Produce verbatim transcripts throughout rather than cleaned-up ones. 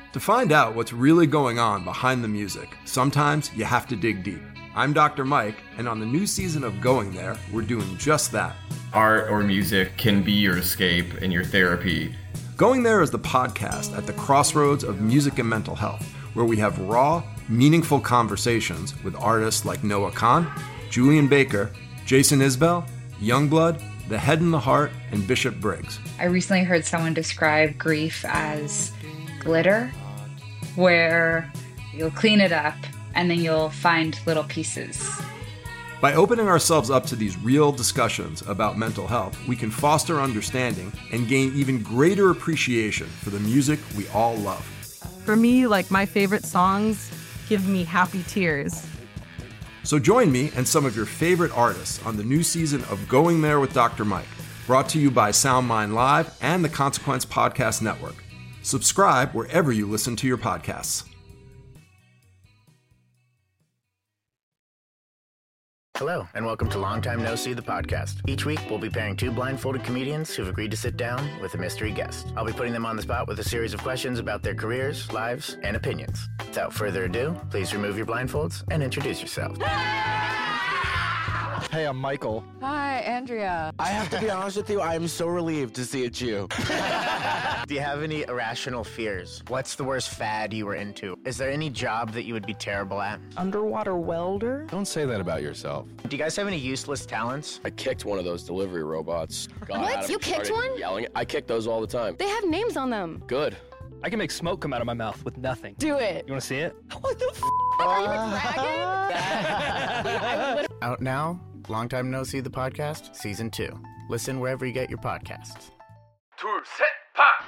To find out what's really going on behind the music, sometimes you have to dig deep. I'm Doctor Mike, and on the new season of Going There, we're doing just that. Art or music can be your escape and your therapy. Going There is the podcast at the crossroads of music and mental health, where we have raw, meaningful conversations with artists like Noah Kahan, Julian Baker, Jason Isbell, Youngblood, The Head and the Heart, and Bishop Briggs. I recently heard someone describe grief as glitter, where you'll clean it up and then you'll find little pieces. By opening ourselves up to these real discussions about mental health, we can foster understanding and gain even greater appreciation for the music we all love. For me, like, my favorite songs give me happy tears. So join me and some of your favorite artists on the new season of Going There with Doctor Mike, brought to you by SoundMind Live and the Consequence Podcast Network. Subscribe wherever you listen to your podcasts. Hello, and welcome to Long Time No See, the podcast. Each week, we'll be pairing two blindfolded comedians who've agreed to sit down with a mystery guest. I'll be putting them on the spot with a series of questions about their careers, lives, and opinions. Without further ado, please remove your blindfolds and introduce yourselves. Hey, I'm Michael. Hi, Andrea. I have to be honest with you, I am so relieved to see it's you. Do you have any irrational fears? What's the worst fad you were into? Is there any job that you would be terrible at? Underwater welder? Don't say that about yourself. Do you guys have any useless talents? I kicked one of those delivery robots. Got What? out of You it, kicked started one? Yelling. I kick those all the time. They have names on them. Good. I can make smoke come out of my mouth with nothing. Do it. You want to see it? What the f***? Are you bragging? Out now, Long Time No See, the podcast, season two. Listen wherever you get your podcasts. 둘, 셋, 파!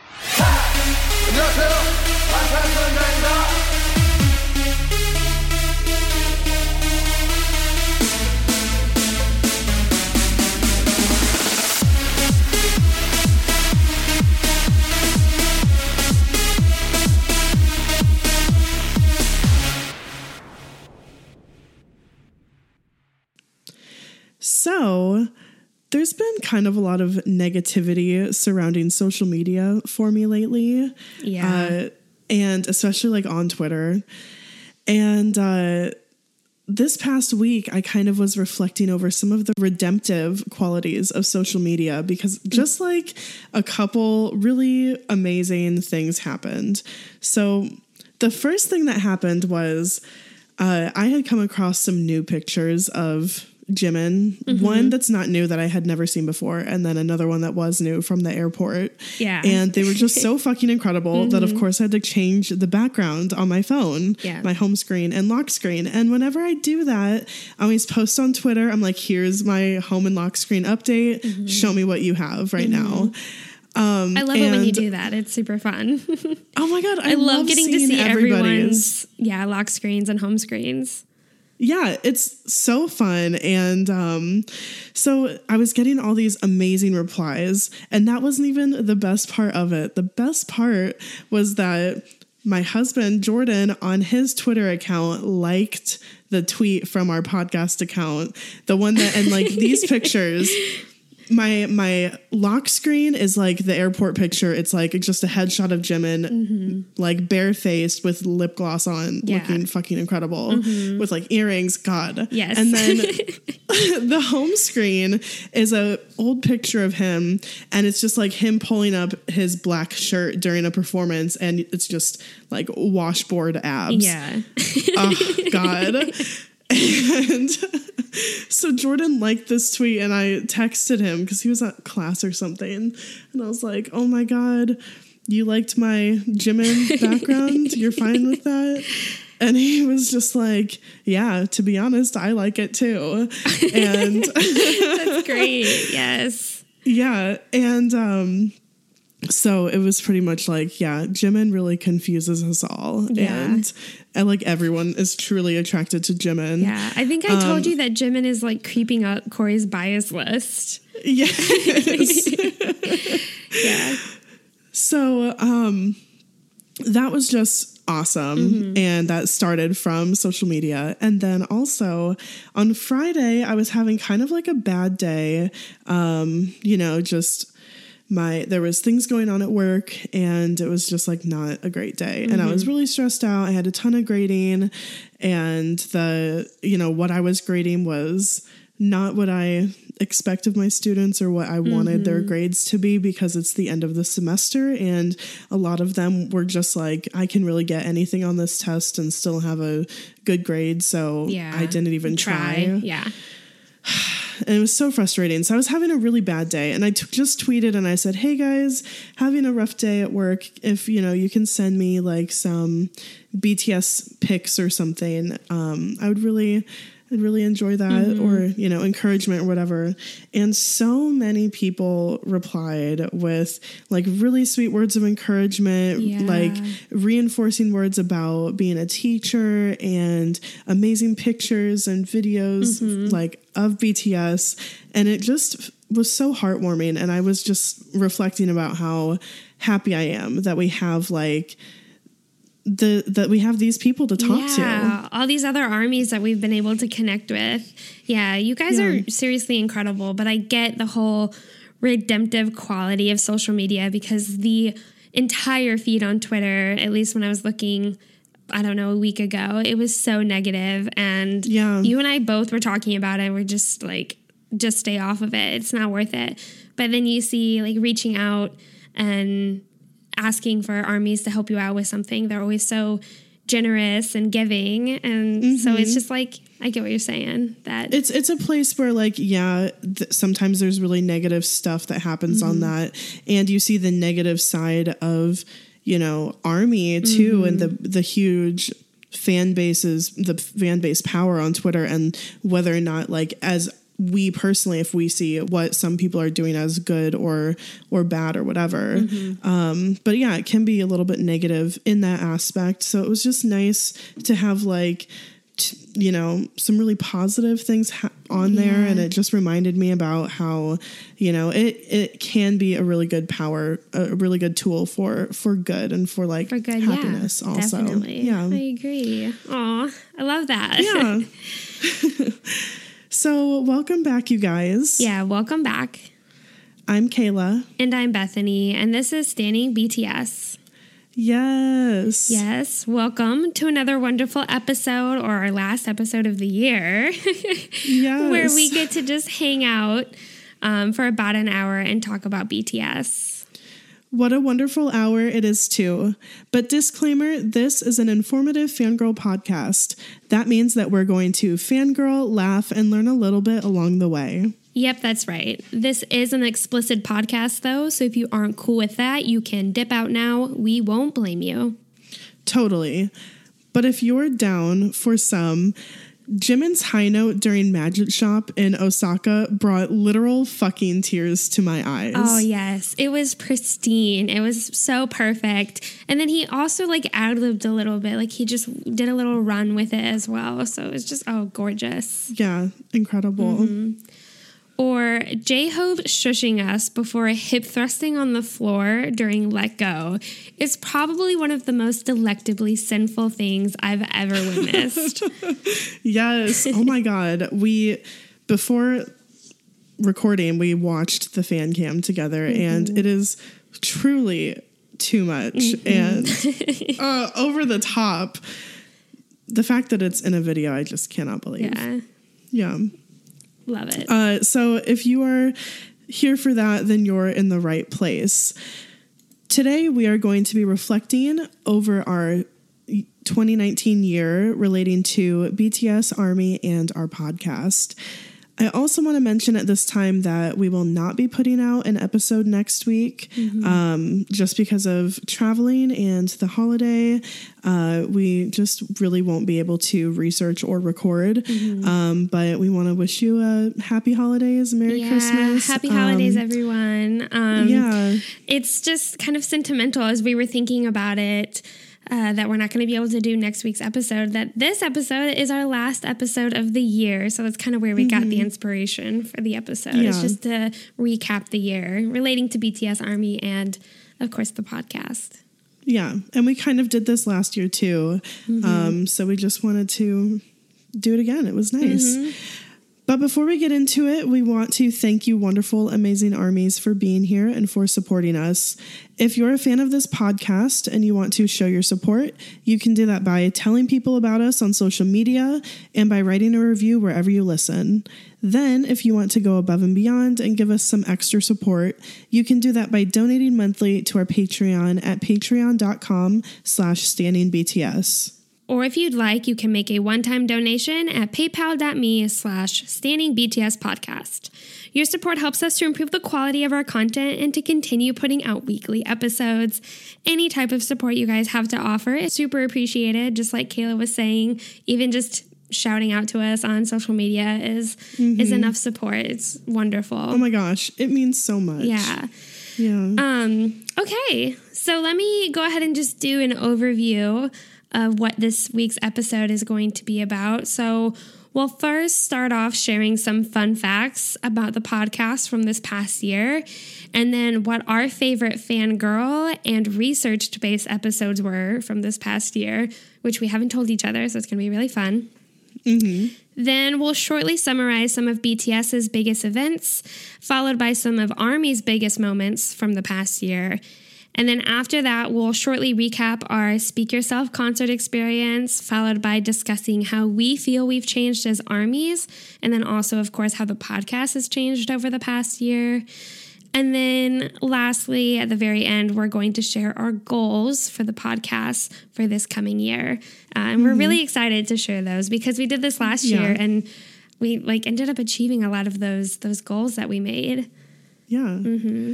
So, there's been kind of a lot of negativity surrounding social media for me lately. Yeah. Uh, and especially like on Twitter. And uh, this past week, I kind of was reflecting over some of the redemptive qualities of social media because just like a couple really amazing things happened. So the first thing that happened was uh, I had come across some new pictures of Jimin, mm-hmm. one that's not new that I had never seen before, and then another one that was new from the airport. Yeah. And they were just so fucking incredible mm-hmm. that, of course, I had to change the background on my phone, yeah. my home screen and lock screen. And whenever I do that, I always post on Twitter. I'm like, here's my home and lock screen update. Mm-hmm. Show me what you have right mm-hmm. now. Um, I love it when you do that. It's super fun. Oh my God. I, I love, love getting to see everybody's everyone's yeah, lock screens and home screens. Yeah, it's so fun. And um, so I was getting all these amazing replies, and that wasn't even the best part of it. The best part was that my husband, Jordan, on his Twitter account, liked the tweet from our podcast account. The one that, and like these pictures, my my lock screen is like the airport picture. It's like just a headshot of Jimin, mm-hmm. like barefaced with lip gloss on, yeah. looking fucking incredible, mm-hmm. with like earrings. God, yes. And then the home screen is a old picture of him, and it's just like him pulling up his black shirt during a performance, and it's just like washboard abs. Yeah. Oh God. And so Jordan liked this tweet, and I texted him because he was at class or something. And I was like, oh my God, you liked my Jimin background? You're fine with that? And he was just like, yeah, to be honest, I like it too. And that's great. Yes. Yeah. And, um, so it was pretty much like, yeah, Jimin really confuses us all. Yeah. And, and like everyone is truly attracted to Jimin. Yeah. I think I told um, you that Jimin is like creeping up Corey's bias list. Yes. Yeah. So um, that was just awesome. Mm-hmm. And that started from social media. And then also on Friday, I was having kind of like a bad day, um, you know, just my there was things going on at work, and it was just like not a great day. Mm-hmm. And I was really stressed out. I had a ton of grading, and the, you know, what I was grading was not what I expect of my students or what I mm-hmm. wanted their grades to be, because it's the end of the semester, and a lot of them were just like, I can really get anything on this test and still have a good grade. So yeah. I didn't even try. try. Yeah. And it was so frustrating. So I was having a really bad day, and I t- just tweeted and I said, hey guys, having a rough day at work. If, you know, you can send me like some B T S pics or something, um, I would really... I'd really enjoy that, mm-hmm. or, you know, encouragement or whatever. And so many people replied with like really sweet words of encouragement, yeah. like reinforcing words about being a teacher, and amazing pictures and videos mm-hmm. like of B T S. And it just was so heartwarming. And I was just reflecting about how happy I am that we have like the that we have these people to talk yeah, to. All these other armies that we've been able to connect with. Yeah, you guys yeah. are seriously incredible, but I get the whole redemptive quality of social media, because the entire feed on Twitter, at least when I was looking, I don't know, a week ago, it was so negative. And yeah. you and I both were talking about it. We're just like, just stay off of it. It's not worth it. But then you see like reaching out and asking for armies to help you out with something. They're always so generous and giving. And mm-hmm. so it's just like, I get what you're saying. That it's it's a place where like, yeah, th- sometimes there's really negative stuff that happens mm-hmm. on that. And you see the negative side of, you know, Army too, mm-hmm. and the the huge fan bases, the fan base power on Twitter, and whether or not like as we personally, if we see what some people are doing as good or or bad or whatever. Mm-hmm. Um, but yeah, it can be a little bit negative in that aspect. So it was just nice to have like, t- you know, some really positive things ha- on yeah. there. And it just reminded me about how, you know, it, it can be a really good power, a really good tool for, for good and for like for good, happiness yeah, also. Definitely. Yeah, I agree. Aw, I love that. Yeah. So welcome back, you guys. Yeah, welcome back. I'm Kayla. And I'm Bethany, and this is Standing B T S. Yes. Yes. Welcome to another wonderful episode, or our last episode of the year. Yes. Where we get to just hang out um, for about an hour and talk about B T S. What a wonderful hour it is, too. But disclaimer, this is an informative fangirl podcast. That means that we're going to fangirl, laugh, and learn a little bit along the way. Yep, that's right. This is an explicit podcast, though, so if you aren't cool with that, you can dip out now. We won't blame you. Totally. But if you're down for some, Jimin's high note during Magic Shop in Osaka brought literal fucking tears to my eyes. Oh, yes. It was pristine. It was so perfect. And then he also, like, ad-libbed a little bit. Like, he just did a little run with it as well. So it was just, oh, gorgeous. Yeah, incredible. Mm-hmm. Or J-Hope shushing us before hip thrusting on the floor during Let Go is probably one of the most delectably sinful things I've ever witnessed. Yes. Oh my God. We, before recording, we watched the fan cam together, mm-hmm. and it is truly too much mm-hmm. and uh, over the top. The fact that it's in a video, I just cannot believe. Yeah. Yeah. Love it. Uh, so if you are here for that, then you're in the right place. Today, we are going to be reflecting over our twenty nineteen year relating to B T S, Army, and our podcast. I also want to mention at this time that we will not be putting out an episode next week, mm-hmm. um, just because of traveling and the holiday. Uh, we just really won't be able to research or record. Mm-hmm. Um, but we want to wish you a happy holidays, Merry yeah, Christmas. Happy holidays, um, everyone. Um, yeah. It's just kind of sentimental as we were thinking about it. Uh, that we're not going to be able to do next week's episode, that this episode is our last episode of the year. So that's kind of where we mm-hmm. got the inspiration for the episode. Yeah. It's just to recap the year relating to B T S, Army, and, of course, the podcast. Yeah, and we kind of did this last year, too. Mm-hmm. Um, so we just wanted to do it again. It was nice. Mm-hmm. But before we get into it, we want to thank you, wonderful, amazing armies, for being here and for supporting us. If you're a fan of this podcast and you want to show your support, you can do that by telling people about us on social media and by writing a review wherever you listen. Then, if you want to go above and beyond and give us some extra support, you can do that by donating monthly to our Patreon at patreon.com slash standingbts. Or if you'd like, you can make a one-time donation at paypal.me slash standingbtspodcast. Your support helps us to improve the quality of our content and to continue putting out weekly episodes. Any type of support you guys have to offer is super appreciated. Just like Kayla was saying, even just shouting out to us on social media is mm-hmm. is enough support. It's wonderful. Oh my gosh, it means so much. Yeah. Yeah. Um, okay, so let me go ahead and just do an overview of what this week's episode is going to be about. So we'll first start off sharing some fun facts about the podcast from this past year, and then what our favorite fangirl and research-based episodes were from this past year, which we haven't told each other, so it's going to be really fun. Mm-hmm. Then we'll shortly summarize some of BTS's biggest events, followed by some of ARMY's biggest moments from the past year. And then after that, we'll shortly recap our Speak Yourself concert experience, followed by discussing how we feel we've changed as armies, and then also, of course, how the podcast has changed over the past year. And then lastly, at the very end, we're going to share our goals for the podcast for this coming year. Uh, and we're mm-hmm. really excited to share those because we did this last yeah. year and we like ended up achieving a lot of those those goals that we made. Yeah. Mm-hmm.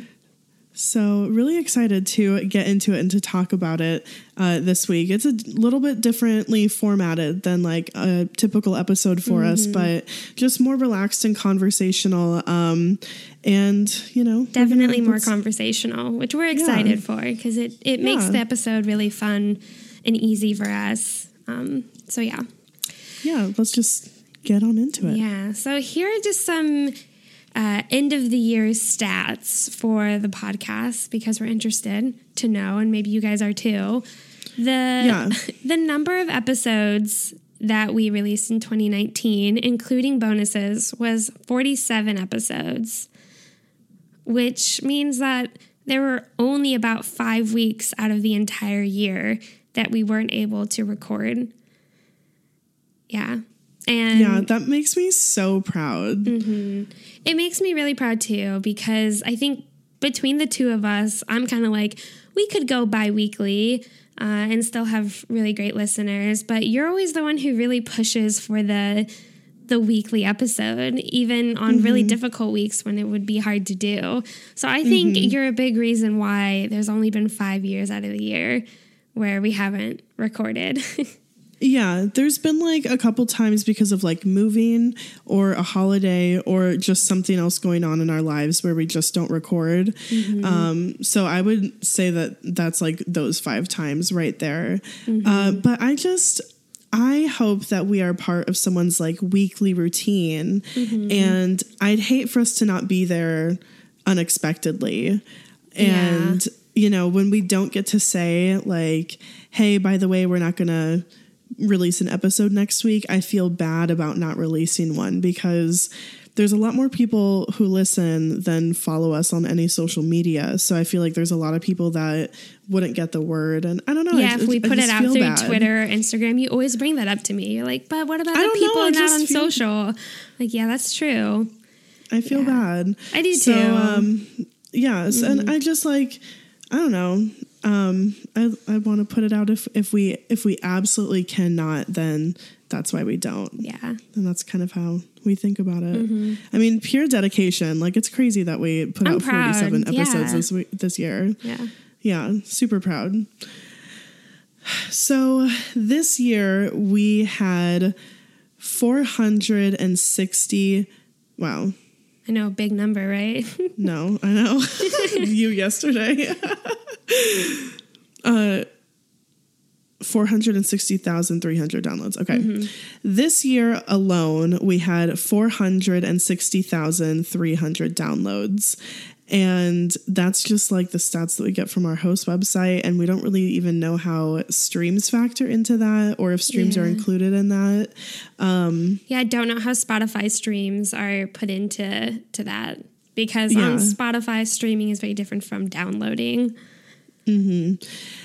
So really excited to get into it and to talk about it uh, this week. It's a little bit differently formatted than like a typical episode for mm-hmm. us, but just more relaxed and conversational. Um, and, you know, definitely gonna, more conversational, which we're excited yeah. for because it, it yeah. makes the episode really fun and easy for us. Um, so, yeah. Yeah, let's just get on into it. Yeah. So here are just some Uh, end of the year stats for the podcast because we're interested to know, and maybe you guys are too. The yeah. the number of episodes that we released in twenty nineteen, including bonuses, was forty-seven episodes, which means that there were only about five weeks out of the entire year that we weren't able to record. Yeah. And yeah, that makes me so proud. Mm-hmm. It makes me really proud too, because I think between the two of us, I'm kind of like, we could go bi-weekly uh, and still have really great listeners, but you're always the one who really pushes for the the weekly episode, even on mm-hmm. really difficult weeks when it would be hard to do. So I think mm-hmm. you're a big reason why there's only been five years out of the year where we haven't recorded. Yeah, there's been like a couple times because of like moving or a holiday or just something else going on in our lives where we just don't record. Mm-hmm. Um, so I would say that that's like those five times right there. Mm-hmm. Uh, but I just, I hope that we are part of someone's like weekly routine, mm-hmm. and I'd hate for us to not be there unexpectedly. And, yeah. you know, when we don't get to say like, hey, by the way, we're not going to release an episode next week, I feel bad about not releasing one because there's a lot more people who listen than follow us on any social media. So I feel like there's a lot of people that wouldn't get the word. And I don't know. Yeah, I, if we I, put I it out through bad. Twitter, Instagram, you always bring that up to me. You're like, but what about the people know, not on feel, social? Like, yeah, that's true. I feel yeah. bad. I do so, too. Um, yes. Mm-hmm. And I just like, I don't know. Um, I, I want to put it out if, if we, if we absolutely cannot, then that's why we don't. Yeah. And that's kind of how we think about it. Mm-hmm. I mean, pure dedication. Like it's crazy that we put I'm out proud. forty-seven episodes yeah. this week, this year. Yeah. Yeah. Super proud. So this year we had four hundred sixty. Wow. I know, big number, right? No, I know. You yesterday. uh, four hundred sixty thousand three hundred downloads. Okay. Mm-hmm. This year alone, we had four hundred sixty thousand three hundred downloads. And that's just like the stats that we get from our host website. And we don't really even know how streams factor into that or if streams yeah. are included in that. Um, yeah, I don't know how Spotify streams are put into to that because yeah. on Spotify, streaming is very different from downloading. Mm-hmm.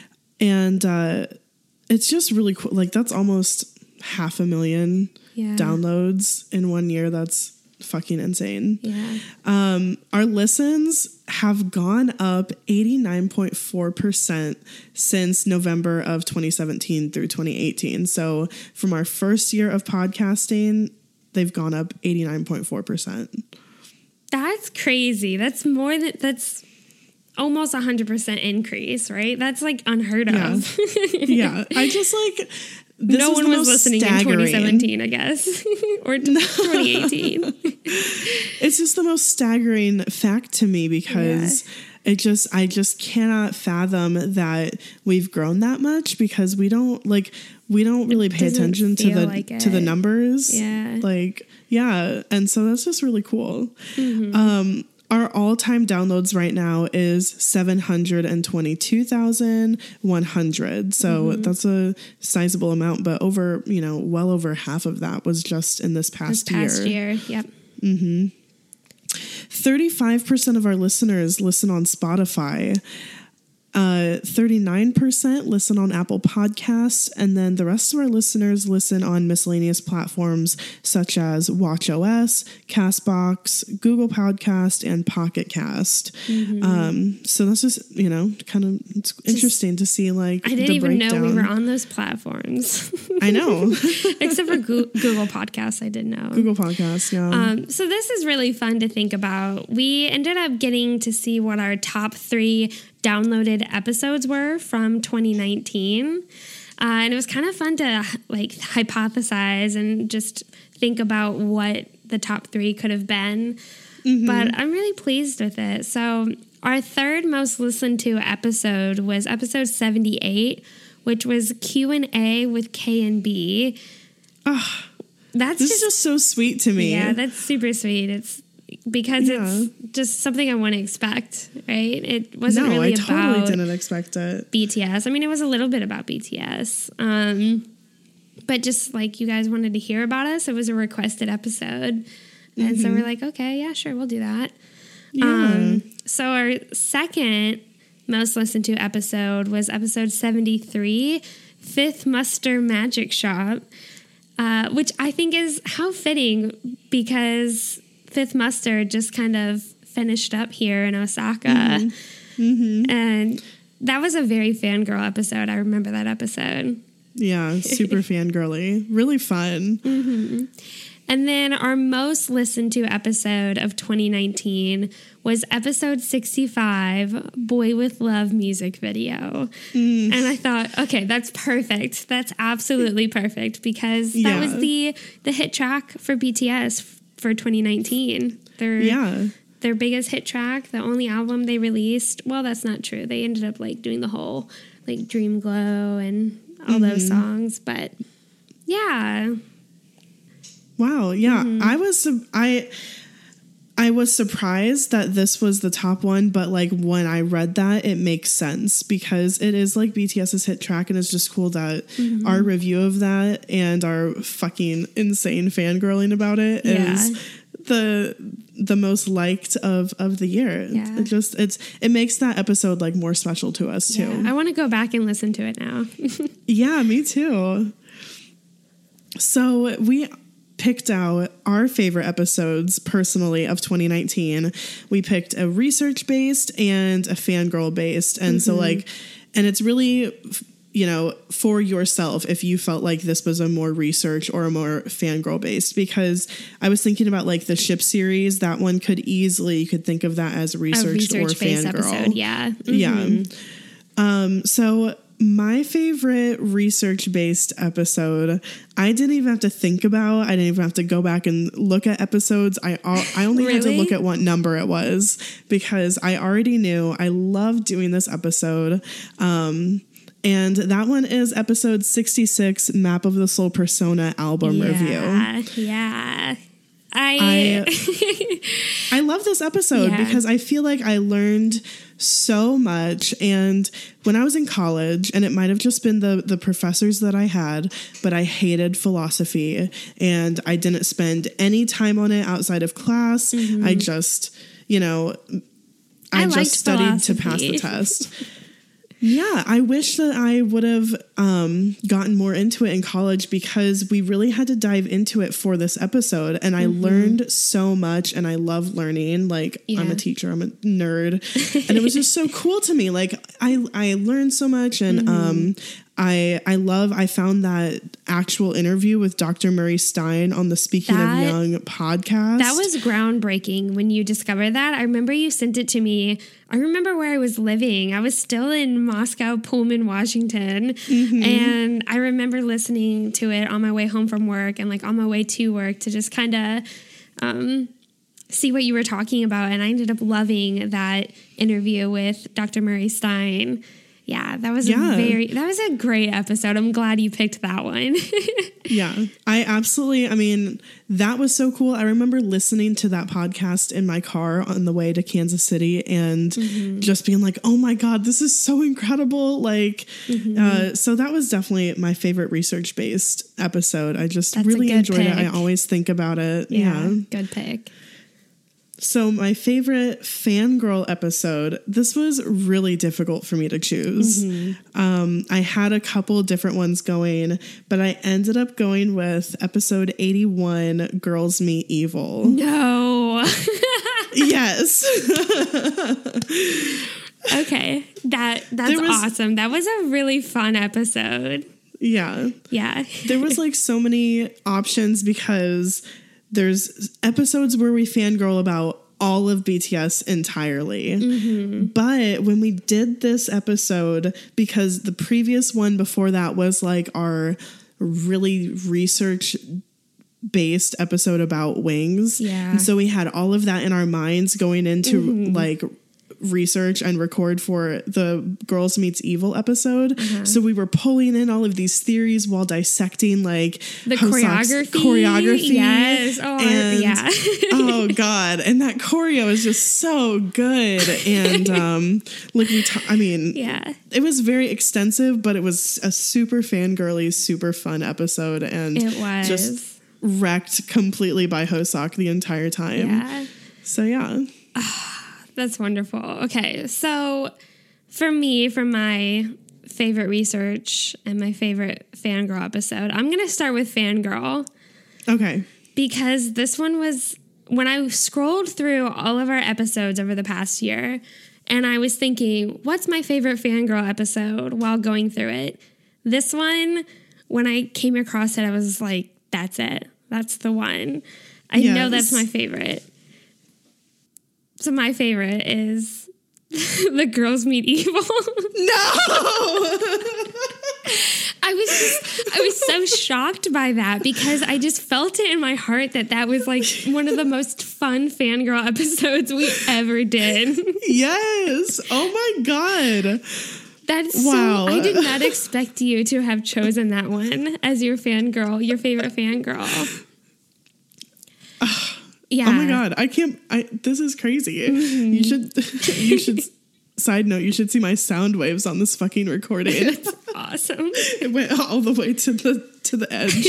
And uh, it's just really cool. Like that's almost half a million yeah. downloads in one year. That's fucking insane. Yeah. Um, our listens have gone up eighty-nine point four percent since November of twenty seventeen through twenty eighteen. So from our first year of podcasting, they've gone up eighty-nine point four percent. That's crazy. That's more than that's almost a hundred percent increase, right? That's like unheard yeah. of. yeah. I just like, This no one was listening staggering. in twenty seventeen, I guess, or twenty eighteen. It's just the most staggering fact to me because yeah. it just, I just cannot fathom that we've grown that much because we don't like, we don't really pay attention to the, like to the numbers. Yeah. Like, yeah. And so that's just really cool. Mm-hmm. Um, Our all-time downloads right now is seven hundred twenty-two thousand one hundred. So mm-hmm. that's a sizable amount, but over, you know, well over half of that was just in this past, this past year. year. Yep. Mm-hmm. thirty-five percent of our listeners listen on Spotify. Uh, thirty-nine percent listen on Apple Podcasts, and then the rest of our listeners listen on miscellaneous platforms such as WatchOS, CastBox, Google Podcast, and Pocket Cast. Mm-hmm. Um, so that's just, you know, kind of it's just, interesting to see like I didn't the even breakdown. know we were on those platforms. I know. Except for Go- Google Podcasts, I did know. Google Podcasts, yeah. Um, so this is really fun to think about. We ended up getting to see what our top three downloaded episodes were from twenty nineteen. Uh, and it was kind of fun to like hypothesize and just think about what the top three could have been. Mm-hmm. But I'm really pleased with it. So our third most listened to episode was episode seventy-eight, which was Q and A with K and B. Oh, that's this just, is just so sweet to me. Yeah, that's super sweet. It's because yeah. it's just something I wouldn't expect, right? It wasn't no, really I totally about didn't expect it. B T S. I mean, it was a little bit about B T S. Um, but just like you guys wanted to hear about us, it was a requested episode. Mm-hmm. And so we're like, okay, yeah, sure, we'll do that. Yeah. Um, so our second most listened to episode was episode seventy-three, Fifth Muster Magic Shop, uh, which I think is how fitting because Fifth Muster just kind of finished up here in Osaka. Mm-hmm. Mm-hmm. And that was a very fangirl episode. I remember that episode. Yeah, super fangirly. Really fun. Mm-hmm. And then our most listened to episode of twenty nineteen was episode sixty-five, Boy With Love music video. Mm. And I thought, okay, that's perfect. That's absolutely perfect because that yeah. was the the hit track for B T S for twenty nineteen. Their, yeah. their biggest hit track, the only album they released. Well, that's not true. They ended up like doing the whole like Dream Glow and all mm-hmm. those songs. But yeah. Wow. Yeah. Mm-hmm. I was, I, I was surprised that this was the top one, but like when I read that, it makes sense because it is like BTS's hit track, and it's just cool that mm-hmm. our review of that and our fucking insane fangirling about it yeah. is the the most liked of of the year. Yeah. It just it's it makes that episode like more special to us too. Yeah. I want to go back and listen to it now. Yeah, me too. So we picked out our favorite episodes personally of twenty nineteen. We picked a research based and a fangirl based. And mm-hmm. so like, and it's really, you know, for yourself if you felt like this was a more research or a more fangirl based, because I was thinking about like the Ship series, that one could easily, you could think of that as research, a research or fangirl. Episode, yeah. Mm-hmm. Yeah. Um, so my favorite research-based episode, I didn't even have to think about. I didn't even have to go back and look at episodes. I I only really? had to look at what number it was because I already knew. I loved doing this episode. Um, and that one is episode sixty-six, Map of the Soul Persona album yeah, review. Yeah. I I, I love this episode Yeah. because I feel like I learned so much. And when I was in college, and it might have just been the, the professors that I had, but I hated philosophy and I didn't spend any time on it outside of class. Mhm. I just, you know, I, I liked just studied to pass philosophy. the test. Yeah, I wish that I would have um, gotten more into it in college because we really had to dive into it for this episode. And I Mhm. learned so much and I love learning. Like, I'm Yeah. a teacher, I'm a nerd. And it was just so cool to me. Like, I, I learned so much. And Mhm. um, I, I love, I found that actual interview with Doctor Murray Stein on the Speaking That- of Young podcast. That was groundbreaking when you discovered that. I remember you sent it to me. I remember where I was living. I was still in Moscow, Pullman, Washington. Mhm. And I remember listening to it on my way home from work and like on my way to work to just kind of um, see what you were talking about. And I ended up loving that interview with Doctor Murray Stein. Yeah, that was Yeah. a very, that was a great episode. I'm glad you picked that one. Yeah, I absolutely, I mean, that was so cool. I remember listening to that podcast in my car on the way to Kansas City and Mhm. just being like, oh my God, this is so incredible. Like, Mhm. uh, so that was definitely my favorite research based episode. I just That's a really good enjoyed it. I pick. always think about it. yeah, Yeah. good pick. So my favorite fangirl episode, this was really difficult for me to choose. Mhm. Um, I had a couple different ones going, but I ended up going with episode eighty-one, Girls Meet Evil. No. Yes. Okay, that that's There was- awesome. That was a really fun episode. Yeah. Yeah. There was like so many options because there's episodes where we fangirl about all of B T S entirely. Mm-hmm. But when we did this episode, because the previous one before that was like our really research based episode about Wings. Yeah. And so we had all of that in our minds going into Mhm. like research and record for the Girls Meets Evil episode. Uh-huh. So we were pulling in all of these theories while dissecting like The Hoseok's choreography. choreography. Yes. Oh, and, yeah. oh God. And that choreo is just so good. And um like we ta- I mean Yeah. it was very extensive, but it was a super fangirly, super fun episode and It was. just wrecked completely by Hoseok the entire time. Yeah. So yeah. That's wonderful. Okay, so for me, for my favorite research and my favorite fangirl episode, I'm going to start with Fangirl. Okay. Because this one was, when I scrolled through all of our episodes over the past year, and I was thinking, what's my favorite Fangirl episode while going through it? This one, when I came across it, I was like, that's it. That's the one. I Yes. know that's my favorite. So my favorite is The Girls Meet Evil. No! I was just, I was so shocked by that because I just felt it in my heart that that was like one of the most fun fangirl episodes we ever did. Yes. Oh my God. That's Wow. so, I did not expect you to have chosen that one as your fangirl, your favorite fangirl. Yeah. Oh my God. I can't I this is crazy. Mm-hmm. You should you should side note, you should see my sound waves on this fucking recording. That's awesome. It went all the way to the to the edge.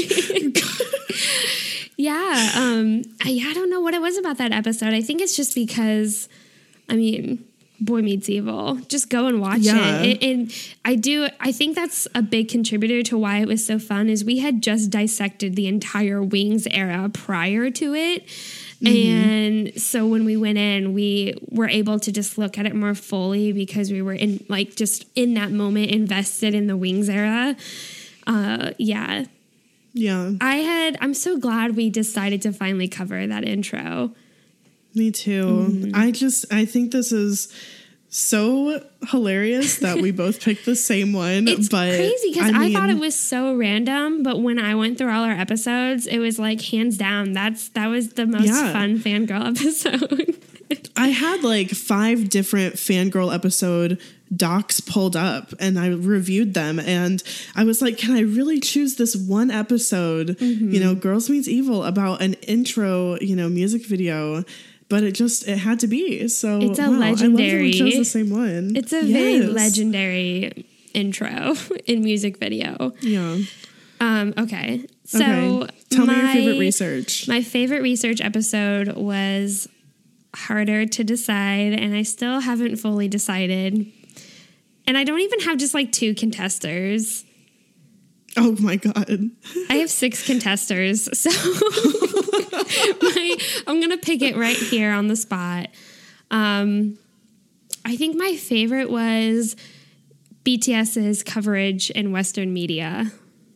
Yeah. Um I, I don't know what it was about that episode. I think it's just because I mean Boy Meets Evil. Just go and watch Yeah. it. it. And I do, I think that's a big contributor to why it was so fun is we had just dissected the entire Wings era prior to it. Mm-hmm. And so when we went in, we were able to just look at it more fully because we were in like just in that moment invested in the Wings era. Uh, yeah. Yeah. I had, I'm so glad we decided to finally cover that intro. Me too. Mm-hmm. I just, I think this is so hilarious that we both picked the same one. It's but crazy because I, I, mean, thought it was so random, but when I went through all our episodes, it was like hands down. That's that was the most Yeah. fun fangirl episode. I had like five different fangirl episode docs pulled up and I reviewed them, and I was like, can I really choose this one episode, mm-hmm. you know, Girls Meets Evil, about an intro, you know, music video? But it just, it had to be. So it's a wow, legendary. I love that we chose the same one. It's a yes. very legendary intro in music video. Yeah. Um, okay. So okay. Tell my, me your favorite research. My favorite research episode was harder to decide, and I still haven't fully decided. And I don't even have just like two contesters. Oh my God. I have six contesters. So my, I'm going to pick it right here on the spot. Um, I think my favorite was BTS's coverage in Western media.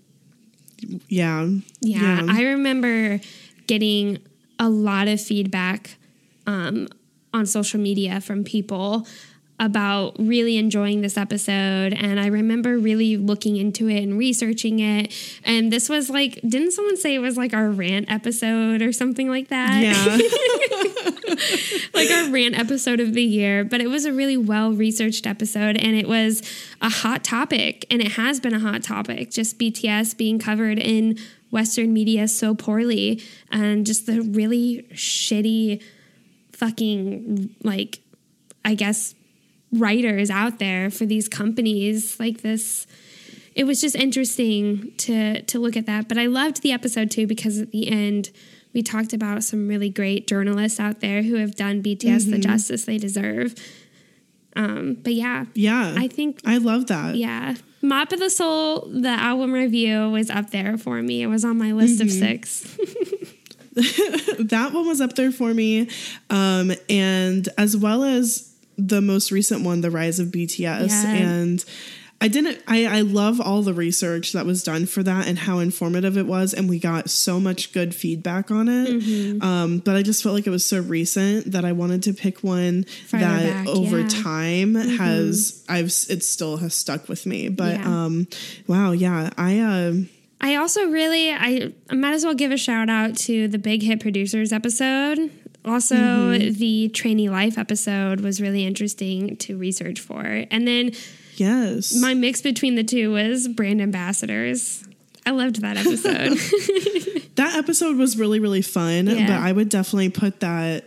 Yeah. Yeah. yeah. I remember getting a lot of feedback um, on social media from people about really enjoying this episode. And I remember really looking into it and researching it. And this was like, didn't someone say it was like our rant episode or something like that? Yeah. Like our rant episode of the year. But it was a really well-researched episode, and it was a hot topic. And it has been a hot topic, just B T S being covered in Western media so poorly, and just the really shitty fucking, like, I guess, writers out there for these companies like this. It was just interesting to to look at that. But I loved the episode too, because at the end we talked about some really great journalists out there who have done B T S mm-hmm. the justice they deserve. Um, but yeah. Yeah. I think I love that. Yeah. Mop of the Soul, the album review, was up there for me. It was on my list mm-hmm. of six. That one was up there for me. Um, and as well as the most recent one, The Rise of B T S. Yeah. And I didn't, I, I love all the research that was done for that and how informative it was. And we got so much good feedback on it. Mm-hmm. Um, but I just felt like it was so recent that I wanted to pick one Farther that back, over yeah. time mm-hmm. has, I've, it still has stuck with me. But, yeah. um, wow. Yeah. I, uh, I also really, I, I might as well give a shout out to the Big Hit Producers episode. Also, mm-hmm. the Trainee Life episode was really interesting to research for. And then yes, my mix between the two was Brand Ambassadors. I loved that episode. That episode was really, really fun, yeah. but I would definitely put that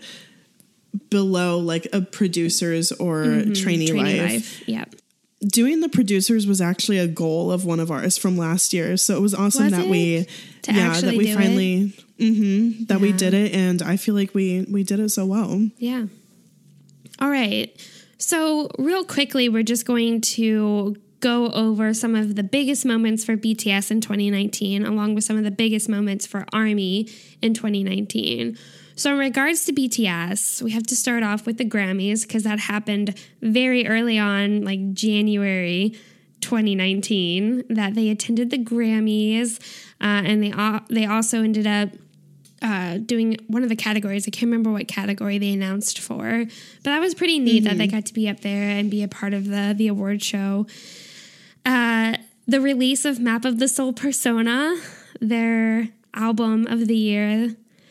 below like a Producers or mm-hmm. Trainee, Trainee Life. Life. Yep. Doing the Producers was actually a goal of one of ours from last year. So it was awesome was that it? we, to yeah, that we finally, mm-hmm, that yeah. we did it. And I feel like we, we did it so well. Yeah. All right. So real quickly, we're just going to go over some of the biggest moments for B T S in twenty nineteen, along with some of the biggest moments for ARMY in twenty nineteen. So in regards to B T S, we have to start off with the Grammys, because that happened very early on, like January twenty nineteen, that they attended the Grammys, uh, and they uh, they also ended up uh, doing one of the categories. I can't remember what category they announced for, but that was pretty neat mm-hmm. that they got to be up there and be a part of the the award show. Uh, the release of Map of the Soul Persona, their album of the year.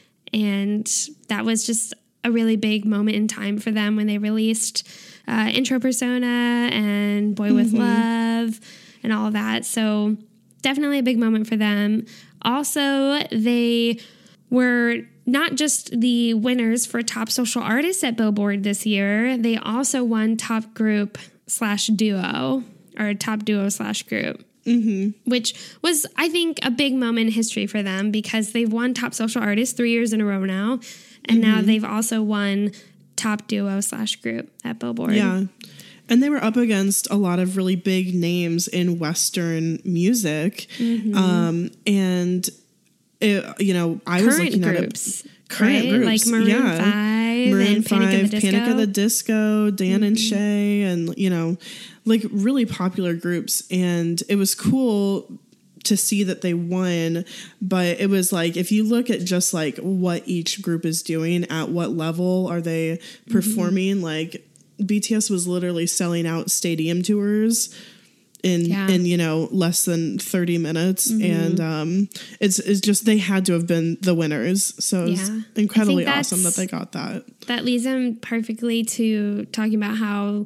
And that was just a really big moment in time for them when they released uh, Intro Persona and Boy With mm-hmm. Love and all of that. So definitely a big moment for them. Also, they were not just the winners for Top Social Artists at Billboard this year. They also won Top Group slash Duo, or Top Duo slash Group. Mm-hmm. Which was, I think, a big moment in history for them, because they've won Top Social Artist three years in a row now. And mm-hmm. now they've also won Top Duo slash Group at Billboard. Yeah. And they were up against a lot of really big names in Western music. Mm-hmm. Um, and, it, you know, I current was looking groups, at it. Current right? groups. Like Maroon yeah. five Maroon and Panic! five, At the Disco. Panic! At the Disco, Dan mm-hmm. and Shay, and, you know, like really popular groups. And it was cool to see that they won, but it was like, if you look at just like what each group is doing, at what level are they performing, mm-hmm. like B T S was literally selling out stadium tours in, yeah. in, you know, less than thirty minutes. Mm-hmm. And um, it's, it's just, they had to have been the winners. So it's yeah. incredibly awesome that they got that. That leads them perfectly to talking about how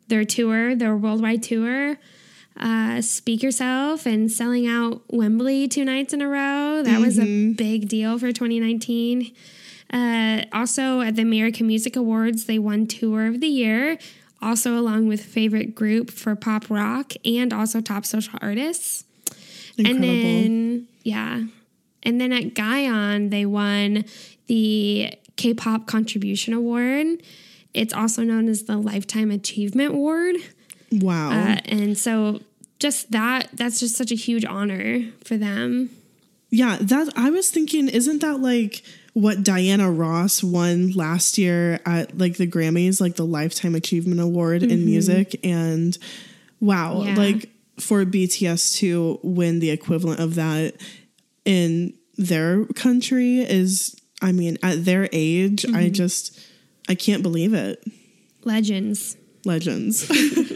their tour, their worldwide tour. Uh, Speak Yourself and selling out Wembley two nights in a row. That mm-hmm. was a big deal for twenty nineteen. Uh, also at the American Music Awards, they won Tour of the Year, also along with Favorite Group for Pop Rock and also Top Social Artists. Incredible. And then, yeah. And then at Gaon, they won the K-Pop Contribution Award. It's also known as the Lifetime Achievement Award. Wow. Uh, and so just that, that's just such a huge honor for them. Yeah, that I was thinking, isn't that like what Diana Ross won last year at like the Grammys, like the Lifetime Achievement Award mm-hmm. in music? And wow, yeah. like for B T S to win the equivalent of that in their country is, I mean, at their age, mm-hmm. I just, I can't believe it. Legends. Legends.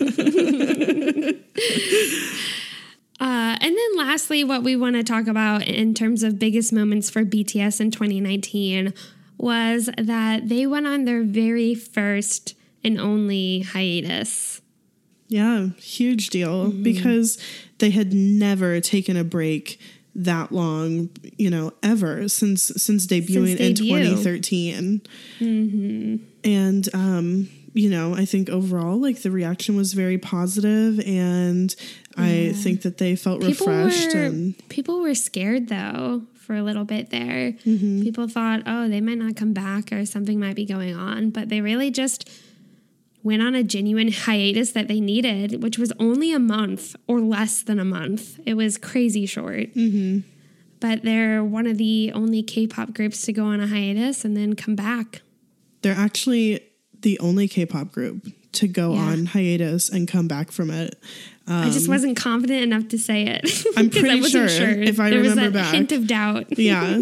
Uh, and then lastly, what we want to talk about in terms of biggest moments for B T S in twenty nineteen was that they went on their very first and only hiatus. Yeah, huge deal mm-hmm. because they had never taken a break that long, you know, ever since since debuting since in debut. twenty thirteen. Mm-hmm. And um you know, I think overall, like the reaction was very positive, and yeah. I think that they felt people refreshed. Were, and people were scared though for a little bit there. Mm-hmm. People thought, oh, they might not come back or something might be going on, but they really just went on a genuine hiatus that they needed, which was only a month or less than a month. It was crazy short. Mm-hmm. But they're one of the only K-pop groups to go on a hiatus and then come back. They're actually the only K-pop group to go yeah. on hiatus and come back from it. Um, I just wasn't confident enough to say it. I'm pretty I wasn't sure, sure if I there remember was a back. hint of doubt. Yeah.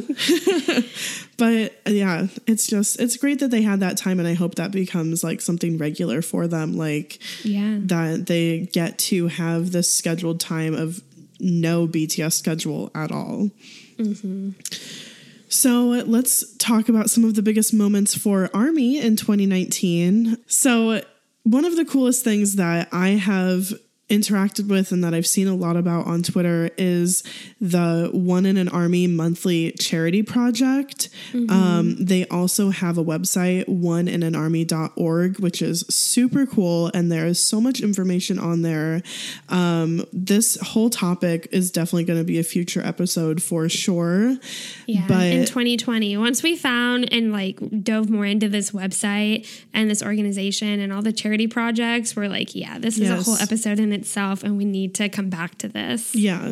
But yeah, it's just, it's great that they had that time, and I hope that becomes like something regular for them. Like yeah. that they get to have this scheduled time of no B T S schedule at all. Mm-hmm. So let's talk about some of the biggest moments for ARMY in twenty nineteen. So one of the coolest things that I have interacted with and that I've seen a lot about on Twitter is the One in an Army monthly charity project. Mm-hmm. Um, they also have a website, one in an army dot org, which is super cool. And there is so much information on there. Um, this whole topic is definitely going to be a future episode for sure. Yeah. But in twenty twenty, once we found and like dove more into this website and this organization and all the charity projects, we're like, yeah, this is yes. a whole episode in itself, and we need to come back to this. Yeah.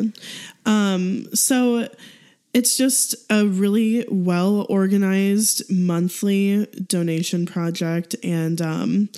Um, so it's just a really well organized monthly donation project. And, um,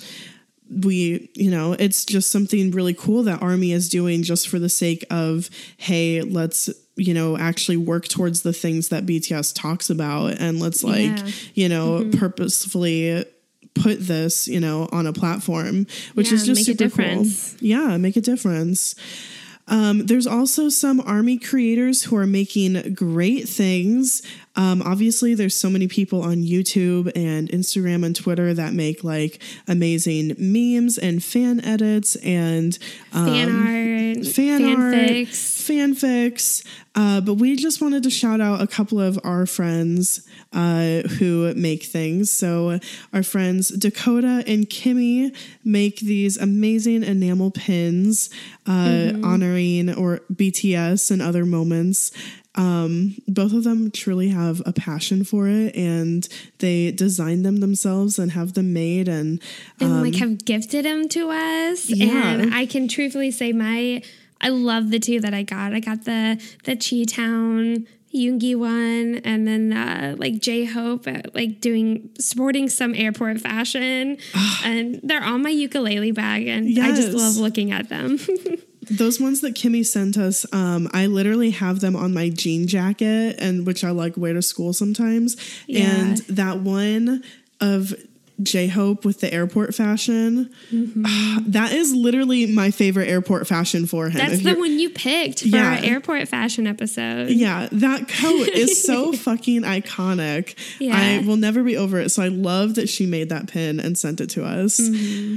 we, you know, it's just something really cool that ARMY is doing just for the sake of, hey, let's, you know, actually work towards the things that B T S talks about. And let's like, yeah. you know, mm-hmm. purposefully put this, you know, on a platform, which yeah, is just make super a difference. cool. Yeah, make a difference. Um, there's also some ARMY creators who are making great things. Um, obviously, there's so many people on YouTube and Instagram and Twitter that make like amazing memes and fan edits and um, fan art, fan fanfics. fanfics. Uh, but we just wanted to shout out a couple of our friends uh, who make things. So our friends Dakota and Kimmy make these amazing enamel pins uh, mm-hmm. honoring or B T S and other moments. Um, both of them truly have a passion for it, and they design them themselves and have them made and, um, and like have gifted them to us. Yeah. And I can truthfully say my, I love the two that I got. I got the, the Chi Town Yoongi one, and then uh, like J-Hope uh, like doing sporting some airport fashion, and they're on my ukulele bag, and yes. I just love looking at them. Those ones that Kimmy sent us, um, I literally have them on my jean jacket, and which I like wear to school sometimes. Yeah. And that one of J-Hope with the airport fashion, mm-hmm. uh, that is literally my favorite airport fashion for him. That's if the one you picked for yeah. our airport fashion episode. Yeah, that coat is so fucking iconic. Yeah. I will never be over it. So I love that she made that pin and sent it to us. Mm-hmm.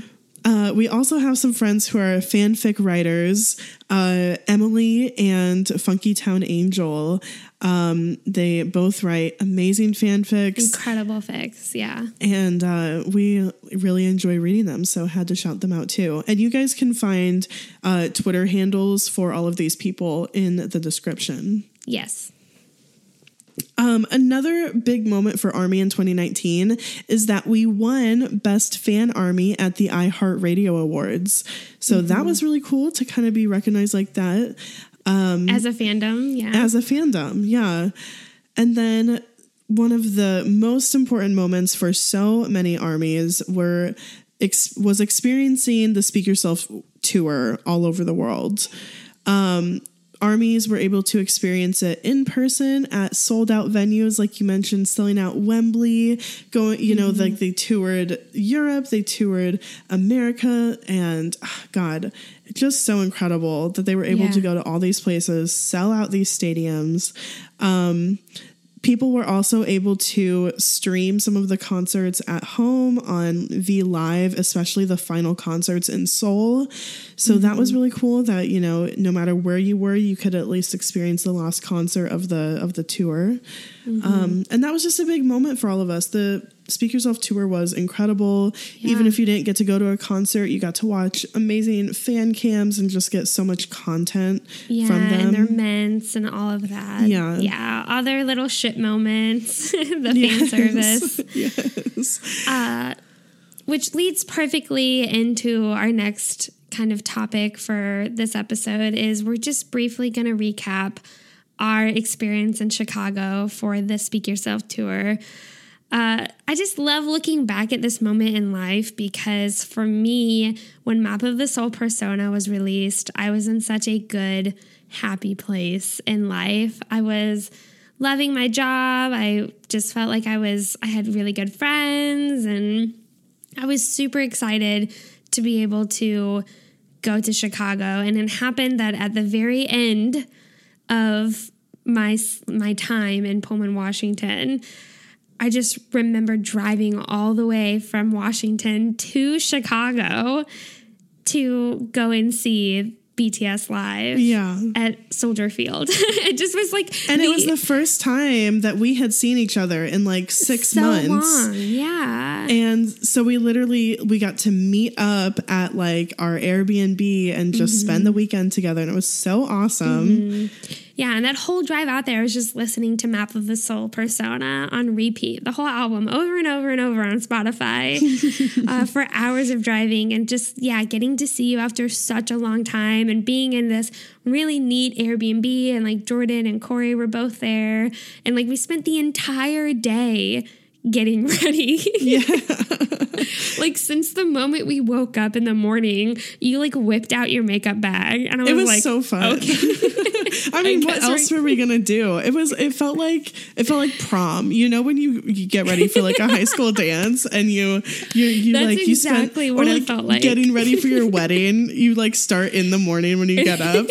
Uh, we also have some friends who are fanfic writers, uh, Emily and Funky Town Angel. Um, they both write amazing fanfics. Incredible fics, yeah. And uh, we really enjoy reading them, so had to shout them out too. And you guys can find uh, Twitter handles for all of these people in the description. Yes. Um, another big moment for Army in twenty nineteen is that we won Best Fan Army at the iHeartRadio Awards. So mm-hmm. that was really cool to kind of be recognized like that. Um, as a fandom, yeah. As a fandom, yeah. And then one of the most important moments for so many armies were ex- was experiencing the Speak Yourself tour all over the world. Um, Armies were able to experience it in person at sold out venues, like you mentioned, selling out Wembley, going, you know, mm-hmm. like they toured Europe, they toured America, and oh, God, just so incredible that they were able yeah. to go to all these places, sell out these stadiums. Um, People were also able to stream some of the concerts at home on V Live, especially the final concerts in Seoul. So mm-hmm. that was really cool that, you know, no matter where you were, you could at least experience the last concert of the of the tour. Mm-hmm. Um, and that was just a big moment for all of us. The Speak Yourself tour was incredible. Yeah. Even if you didn't get to go to a concert, you got to watch amazing fan cams and just get so much content yeah, from them. And their mints and all of that. Yeah. Yeah. All their little shit moments, the yes. fan service. Yes. Uh, which leads perfectly into our next kind of topic for this episode is we're just briefly going to recap our experience in Chicago for the Speak Yourself tour. Uh, I just love looking back at this moment in life because for me, when Map of the Soul Persona was released, I was in such a good, happy place in life. I was loving my job. I just felt like I was, I had really good friends, and I was super excited to be able to go to Chicago. And it happened that at the very end of my my time in Pullman, Washington, I just remember driving all the way from Washington to Chicago to go and see B T S live yeah. at Soldier Field. It just was like... And we, it was the first time that we had seen each other in like six so months. long, yeah. And so we literally, we got to meet up at like our Airbnb and just mm-hmm. spend the weekend together. And it was so awesome. Mm-hmm. Yeah, and that whole drive out there, I was just listening to Map of the Soul Persona on repeat, the whole album over and over and over on Spotify uh, for hours of driving, and just, yeah, getting to see you after such a long time and being in this really neat Airbnb, and like Jordan and Corey were both there, and like we spent the entire day getting ready. Yeah. Like since the moment we woke up in the morning, you like whipped out your makeup bag, and I was, it was like, so fun. Okay. I mean, I what else were we gonna do? It was. It felt like it felt like prom. You know, when you, you get ready for like a high school dance, and you you you That's like you exactly spend what or it like, felt like getting ready for your wedding. You like start in the morning when you get up.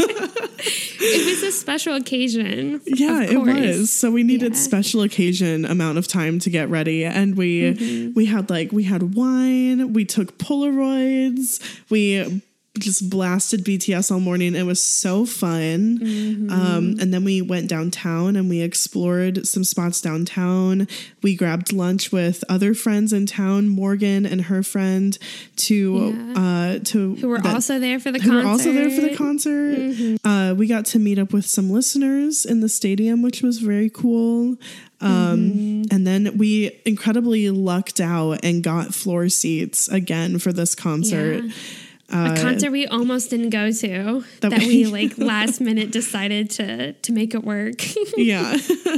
It was a special occasion. Yeah, it was. So we needed yeah. special occasion amount of time to get ready, and we mm-hmm. we had like we had wine. We took Polaroids. We just blasted B T S all morning. It was so fun. Mm-hmm. Um, and then we went downtown and we explored some spots downtown. We grabbed lunch with other friends in town, Morgan and her friend, to yeah. uh, to who were that, also there for the who concert. were also there for the concert. Mm-hmm. Uh, we got to meet up with some listeners in the stadium, which was very cool. Um, mm-hmm. And then we incredibly lucked out and got floor seats again for this concert. Yeah. Uh, a concert we almost didn't go to that, that we like last minute decided to to make it work. Yeah.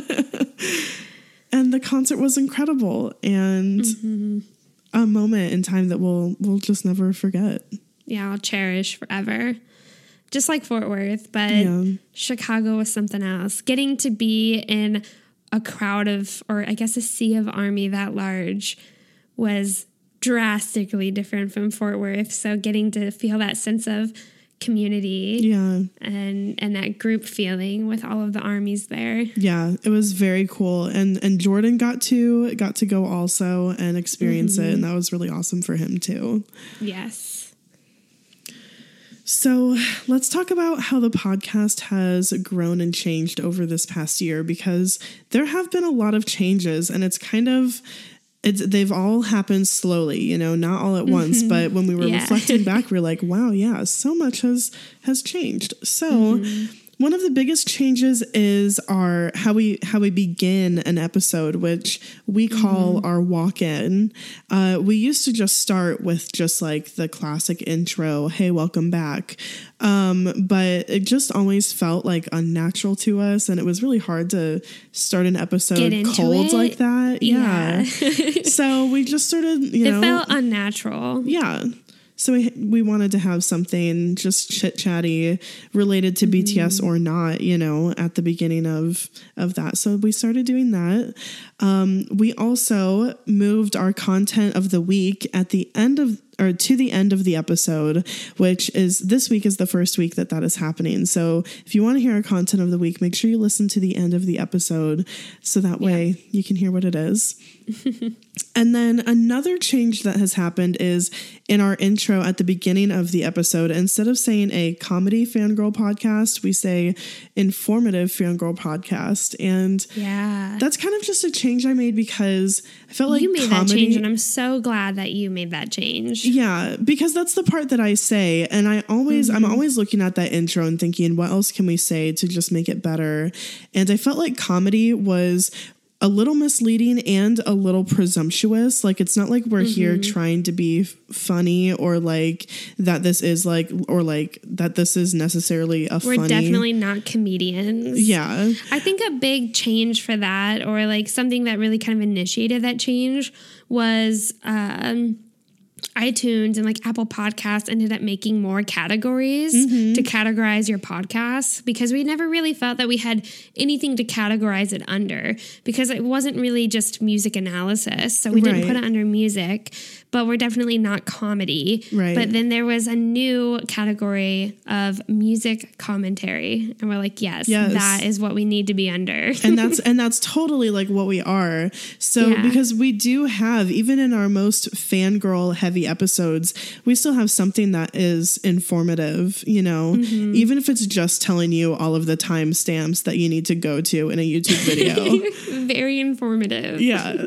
And the concert was incredible and mm-hmm. a moment in time that we'll we'll just never forget. Yeah, I'll cherish forever. Just like Fort Worth, but yeah. Chicago was something else. Getting to be in a crowd of, or I guess a sea of Army that large was drastically different from Fort Worth. So getting to feel that sense of community. Yeah. And and that group feeling with all of the armies there. Yeah, it was very cool. And and Jordan got to got to go also and experience mm-hmm. it, and that was really awesome for him too. Yes. So let's talk about how the podcast has grown and changed over this past year, because there have been a lot of changes, and it's kind of It's, they've all happened slowly, you know, not all at once. Mm-hmm. But when we were yeah. reflecting back, we we're like, wow, yeah, so much has has changed. So mm-hmm. one of the biggest changes is our how we how we begin an episode, which we call mm-hmm. our walk-in. Uh, we used to just start with just like the classic intro, hey, welcome back. Um, but it just always felt like unnatural to us, and it was really hard to start an episode cold it. like that. Yeah. yeah. So we just started, you it know. It felt unnatural. Yeah. So we we wanted to have something just chit-chatty related to mm-hmm. B T S or not, you know, at the beginning of, of that. So we started doing that. Um, we also moved our content of the week at the end of or to the end of the episode, which is this week is the first week that that is happening. So if you want to hear our content of the week, make sure you listen to the end of the episode so that way yeah. you can hear what it is. And then another change that has happened is in our intro at the beginning of the episode, instead of saying a comedy fangirl podcast, we say informative fangirl podcast. And yeah, that's kind of just a change I made because I felt like you made comedy, that change, and I'm so glad that you made that change. Yeah, because that's the part that I say, and I always mm-hmm. I'm always looking at that intro and thinking, what else can we say to just make it better? And I felt like comedy was a little misleading and a little presumptuous. Like, it's not like we're mm-hmm. here trying to be f- funny or like that this is like, or like that this is necessarily a we're funny. We're definitely not comedians. Yeah. I think a big change for that, or like something that really kind of initiated that change, was um, iTunes and like Apple Podcasts ended up making more categories mm-hmm. to categorize your podcasts, because we never really felt that we had anything to categorize it under, because it wasn't really just music analysis. So we didn't right. put it under music, but we're definitely not comedy. Right. But then there was a new category of music commentary, and we're like, yes, yes. that is what we need to be under. and that's and that's totally like what we are. So yeah. because we do have, even in our most fangirl heavy episodes, we still have something that is informative, you know, mm-hmm. even if it's just telling you all of the timestamps that you need to go to in a YouTube video. Very informative. Yeah.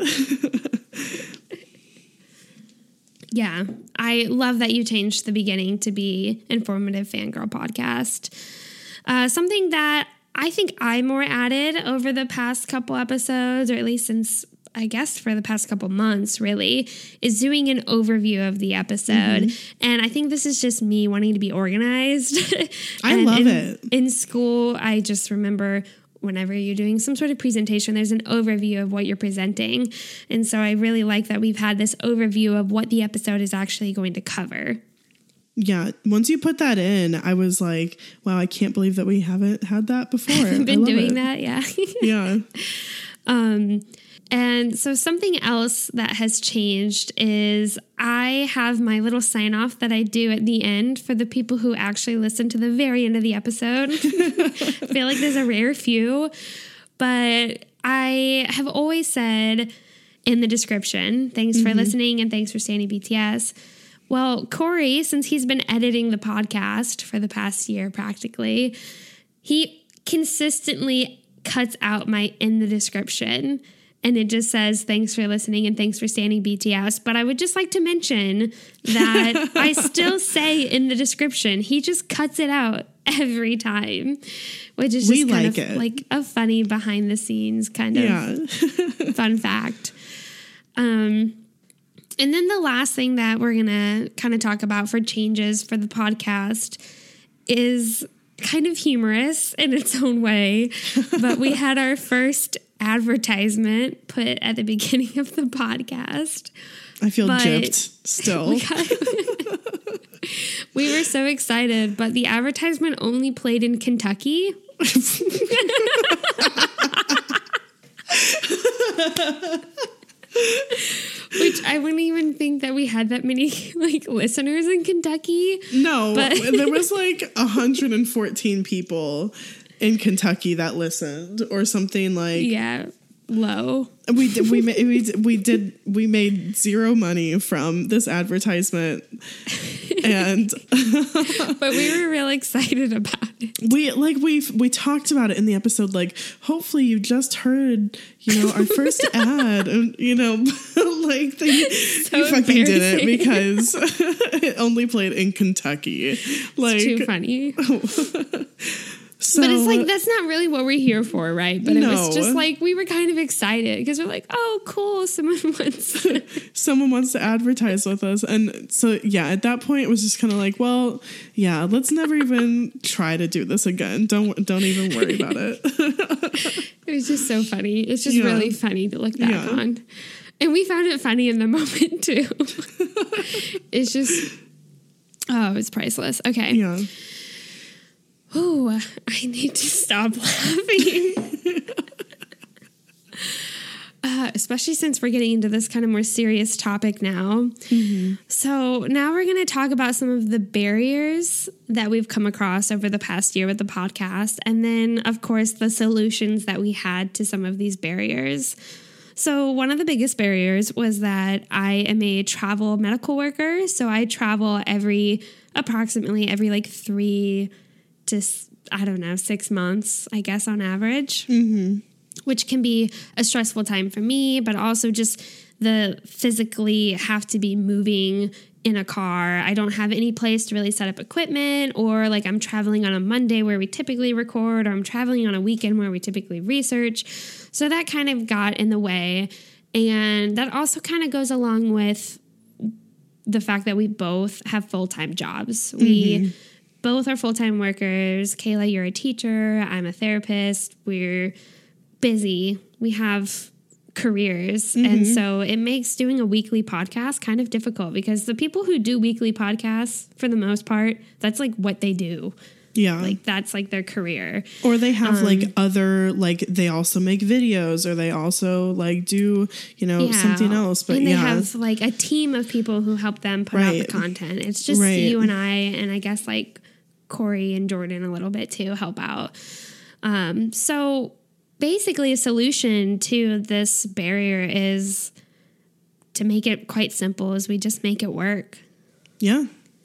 Yeah, I love that you changed the beginning to be Informative Fangirl Podcast. Uh, something that I think I more added over the past couple episodes, or at least since, I guess, for the past couple months, really, is doing an overview of the episode. Mm-hmm. And I think this is just me wanting to be organized. I love in, it. In school, I just remember whenever you're doing some sort of presentation, there's an overview of what you're presenting. And so I really like that we've had this overview of what the episode is actually going to cover. Yeah. Once you put that in, I was like, wow, I can't believe that we haven't had that before. I've been doing it. that. Yeah. Yeah. Um, and so something else that has changed is I have my little sign off that I do at the end for the people who actually listen to the very end of the episode. I feel like there's a rare few, but I have always said in the description, thanks mm-hmm. for listening and thanks for standing B T S. Well, Corey, since he's been editing the podcast for the past year practically, he consistently cuts out my in the description. And it just says, thanks for listening and thanks for standing B T S. But I would just like to mention that I still say in the description, he just cuts it out every time, which is just we kind like of it. like a funny behind the scenes kind of yeah. fun fact. Um, and then the last thing that we're going to kind of talk about for changes for the podcast is kind of humorous in its own way. But we had our first advertisement put at the beginning of the podcast. I feel gypped still. We, got, we were so excited, but the advertisement only played in Kentucky. Which I wouldn't even think that we had that many like listeners in Kentucky. No, but there was like one hundred fourteen people in Kentucky that listened, or something like yeah, low. We did, we made we did, we did we made zero money from this advertisement, and but we were real excited about it. We like we we talked about it in the episode. Like, hopefully you just heard, you know, our first ad, and you know, like they so you fucking did it because it only played in Kentucky. Like, it's too funny. So, but it's like, that's not really what we're here for, right? But it no. was just like, we were kind of excited because we're like, oh, cool, someone wants to. Someone wants to advertise with us. And so, yeah, at that point, it was just kind of like, well, yeah, let's never even try to do this again. Don't don't even worry about it. It was just so funny. It's just yeah. really funny to look back yeah. on. And we found it funny in the moment, too. It's just, oh, it's priceless. Okay. Yeah. Oh, I need to stop laughing. uh, especially since we're getting into this kind of more serious topic now. Mm-hmm. So now we're going to talk about some of the barriers that we've come across over the past year with the podcast. And then, of course, the solutions that we had to some of these barriers. So one of the biggest barriers was that I am a travel medical worker. So I travel every, approximately every like three to, I don't know, six months, I guess, on average, mm-hmm. which can be a stressful time for me, but also just the physically have to be moving in a car. I don't have any place to really set up equipment, or like I'm traveling on a Monday where we typically record, or I'm traveling on a weekend where we typically research. So that kind of got in the way. And that also kind of goes along with the fact that we both have full-time jobs. Mm-hmm. We both are full-time workers. Kayla, you're a teacher. I'm a therapist. We're busy. We have careers. Mm-hmm. And so it makes doing a weekly podcast kind of difficult, because the people who do weekly podcasts, for the most part, that's like what they do. Yeah. Like that's like their career. Or they have um, like other, like they also make videos, or they also like do, you know, yeah. something else. But and they yeah. have like a team of people who help them put right. out the content. It's just right. you and I, and I guess like Corey and Jordan a little bit too help out. Um, so basically a solution to this barrier is to make it quite simple, is we just make it work. Yeah.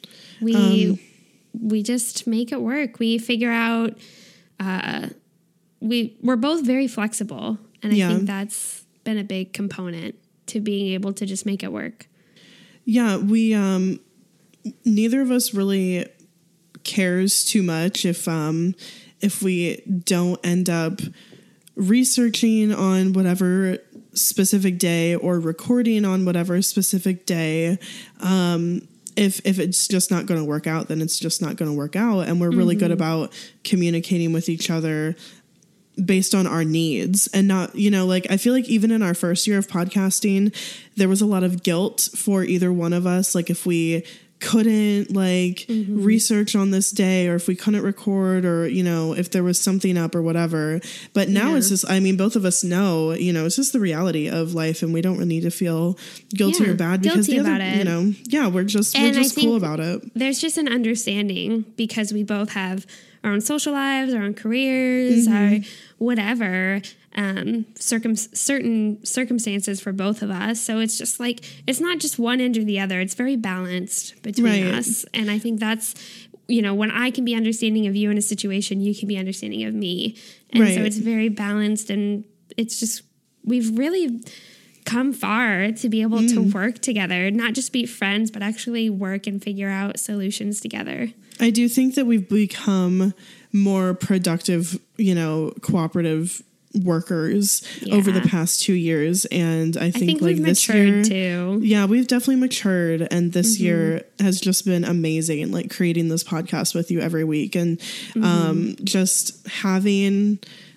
We, um, we just make it work. We figure out, uh, we, we're both very flexible. And I yeah. think that's been a big component to being able to just make it work. Yeah. We, um, neither of us really cares too much if, um, if we don't end up researching on whatever specific day or recording on whatever specific day. Um, if, if it's just not going to work out, then it's just not going to work out. And we're really mm-hmm. good about communicating with each other based on our needs, and not, you know, like, I feel like even in our first year of podcasting, there was a lot of guilt for either one of us. Like if we couldn't like mm-hmm. research on this day, or if we couldn't record, or, you know, if there was something up or whatever. But now yeah. it's just, I mean, both of us know, you know, it's just the reality of life, and we don't really need to feel guilty yeah, or bad because guilty the other, about it. you know, yeah, we're just, and we're just I think cool about it. There's just an understanding, because we both have our own social lives, our own careers, mm-hmm. our whatever, um, circum certain circumstances for both of us. So it's just like, it's not just one end or the other. It's very balanced between right. us. And I think that's, you know, when I can be understanding of you in a situation, you can be understanding of me. And right. so it's very balanced, and it's just, we've really come far to be able mm. to work together, not just be friends, but actually work and figure out solutions together. I do think that we've become more productive, you know, cooperative workers yeah. over the past two years. And I think, I think like we've this matured year, too. Yeah, we've definitely matured. And this mm-hmm. year has just been amazing, like creating this podcast with you every week, and mm-hmm. um, just having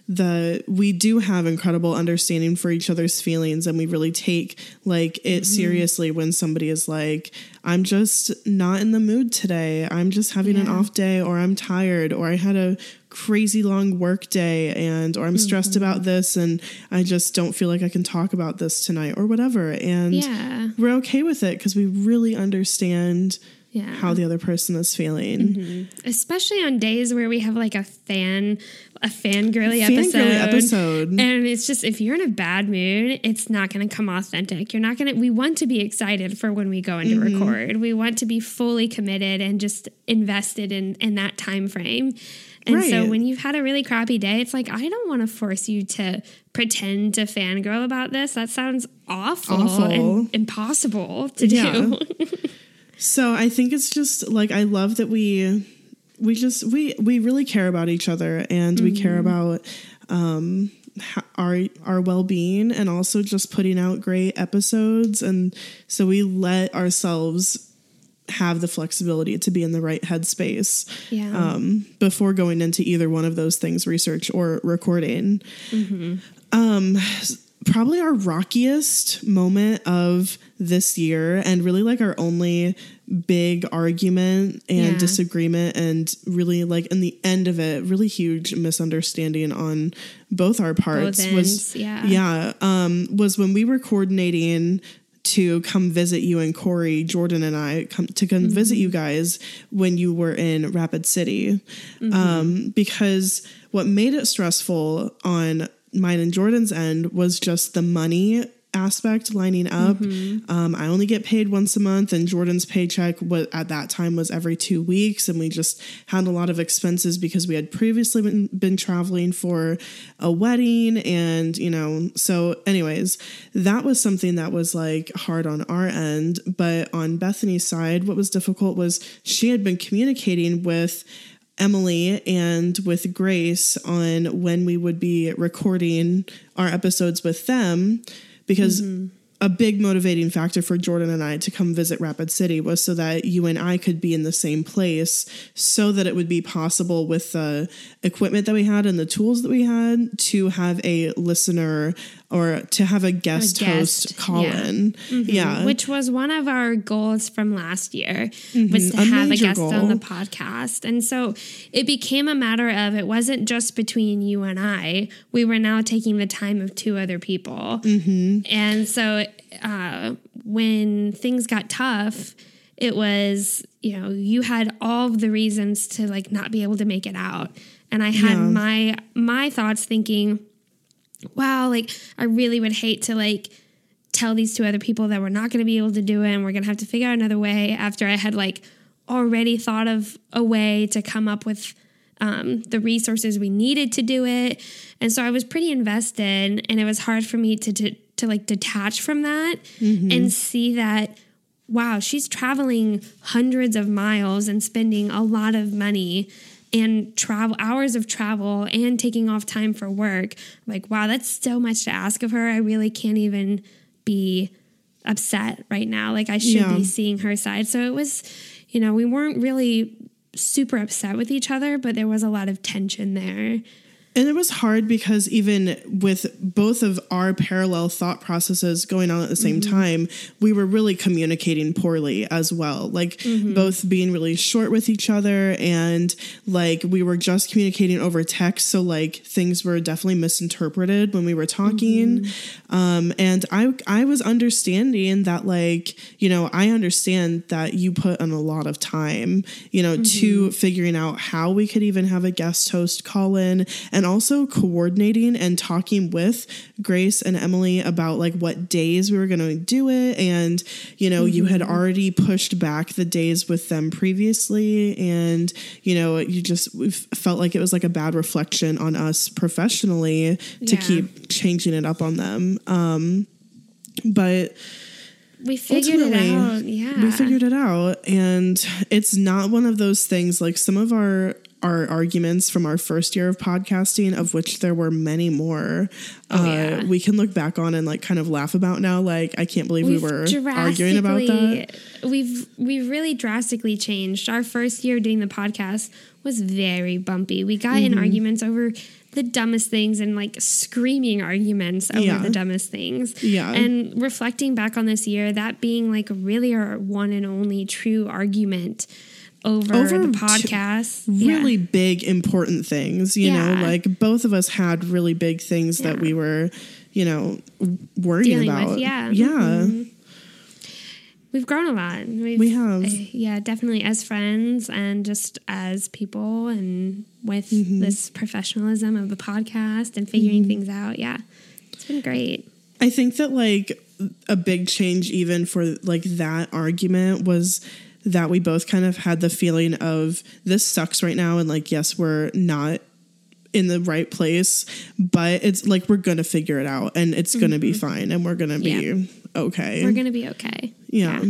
that we do have incredible understanding for each other's feelings, and we really take like it mm-hmm. seriously when somebody is like, I'm just not in the mood today. I'm just having yeah. an off day, or I'm tired, or I had a crazy long work day, and or I'm mm-hmm. stressed about this and I just don't feel like I can talk about this tonight, or whatever. And yeah. we're okay with it because we really understand yeah. how the other person is feeling. Mm-hmm. Especially on days where we have like a fan, a fangirly fan episode. episode. And it's just, if you're in a bad mood, it's not going to come authentic. You're not going to, we want to be excited for when we go into mm-hmm. record. We want to be fully committed and just invested in, in that time frame. And right. so when you've had a really crappy day, it's like, I don't want to force you to pretend to fangirl about this. That sounds awful, awful. and impossible to yeah. do. So I think it's just like, I love that we, we just, we, we really care about each other, and mm-hmm. we care about, um, our, our well-being, and also just putting out great episodes. And so we let ourselves have the flexibility to be in the right headspace, yeah. um, before going into either one of those things, research or recording. Mm-hmm. Um, probably our rockiest moment of this year, and really like our only big argument and yeah. disagreement, and really like in the end of it, really huge misunderstanding on both our parts both was ends, yeah. yeah um was when we were coordinating to come visit you and Corey, Jordan and I come to come mm-hmm. visit you guys when you were in Rapid City. Mm-hmm. Um, because what made it stressful on mine and Jordan's end was just the money aspect lining up. Mm-hmm. Um, I only get paid once a month, and Jordan's paycheck was, at that time was every two weeks. And we just had a lot of expenses because we had previously been, been traveling for a wedding. And, you know, so anyways, that was something that was like hard on our end. But on Bethany's side, what was difficult was she had been communicating with Emily and with Grace on when we would be recording our episodes with them, because mm-hmm. a big motivating factor for Jordan and I to come visit Rapid City was so that you and I could be in the same place, so that it would be possible with the equipment that we had and the tools that we had to have a listener, or to have a guest, a guest. host call yeah. in. Mm-hmm. Yeah. Which was one of our goals from last year, mm-hmm. was to a have a guest goal. on the podcast. And so it became a matter of, it wasn't just between you and I. We were now taking the time of two other people. Mm-hmm. And so uh, when things got tough, it was, you know, you had all of the reasons to like not be able to make it out. And I had yeah. my my thoughts thinking, wow, like I really would hate to like tell these two other people that we're not going to be able to do it, and we're going to have to figure out another way, after I had like already thought of a way to come up with um, the resources we needed to do it. And so I was pretty invested, and it was hard for me to to, to like detach from that mm-hmm. and see that, wow, she's traveling hundreds of miles and spending a lot of money and travel hours of travel and taking off time for work. Like, wow, that's so much to ask of her. I really can't even be upset right now. Like, I should yeah. be seeing her side. So it was, you know, we weren't really super upset with each other, but there was a lot of tension there. And it was hard because even with both of our parallel thought processes going on at the same mm-hmm. time, we were really communicating poorly as well. Like mm-hmm. both being really short with each other, and like we were just communicating over text. So like things were definitely misinterpreted when we were talking. Mm-hmm. Um, and I, I was understanding that, like, you know, I understand that you put in a lot of time, you know, mm-hmm. to figuring out how we could even have a guest host call in, and also coordinating and talking with Grace and Emily about like what days we were going to do it. And, you know, mm-hmm. you had already pushed back the days with them previously. And, you know, you just felt like it was like a bad reflection on us professionally to yeah. keep changing it up on them. Um, but we figured it out. Yeah. We figured it out. And it's not one of those things, like some of our our arguments from our first year of podcasting, of which there were many more, oh, uh, yeah. we can look back on and like kind of laugh about now. Like, I can't believe we've we were arguing about that. We've, we've really drastically changed. Our first year doing the podcast was very bumpy. We got mm-hmm. in arguments over the dumbest things and like screaming arguments over Yeah. the dumbest things. Yeah. And reflecting back on this year, that being like really our one and only true argument over, Over the t- podcast. really Yeah. big, important things, you Yeah. know, like both of us had really big things that Yeah. we were, you know, worried Dealing about. with, yeah. Yeah. Mhm. We've grown a lot. We've, We have. uh, yeah, definitely as friends and just as people and with Mm-hmm. this professionalism of the podcast and figuring Mm-hmm. things out. Yeah, it's been great. I think that like a big change even for like that argument was that we both kind of had the feeling of this sucks right now. And like, yes, we're not in the right place, but it's like, we're going to figure it out and it's going to be fine and we're going to be Yeah. okay. We're going to be okay. Yeah.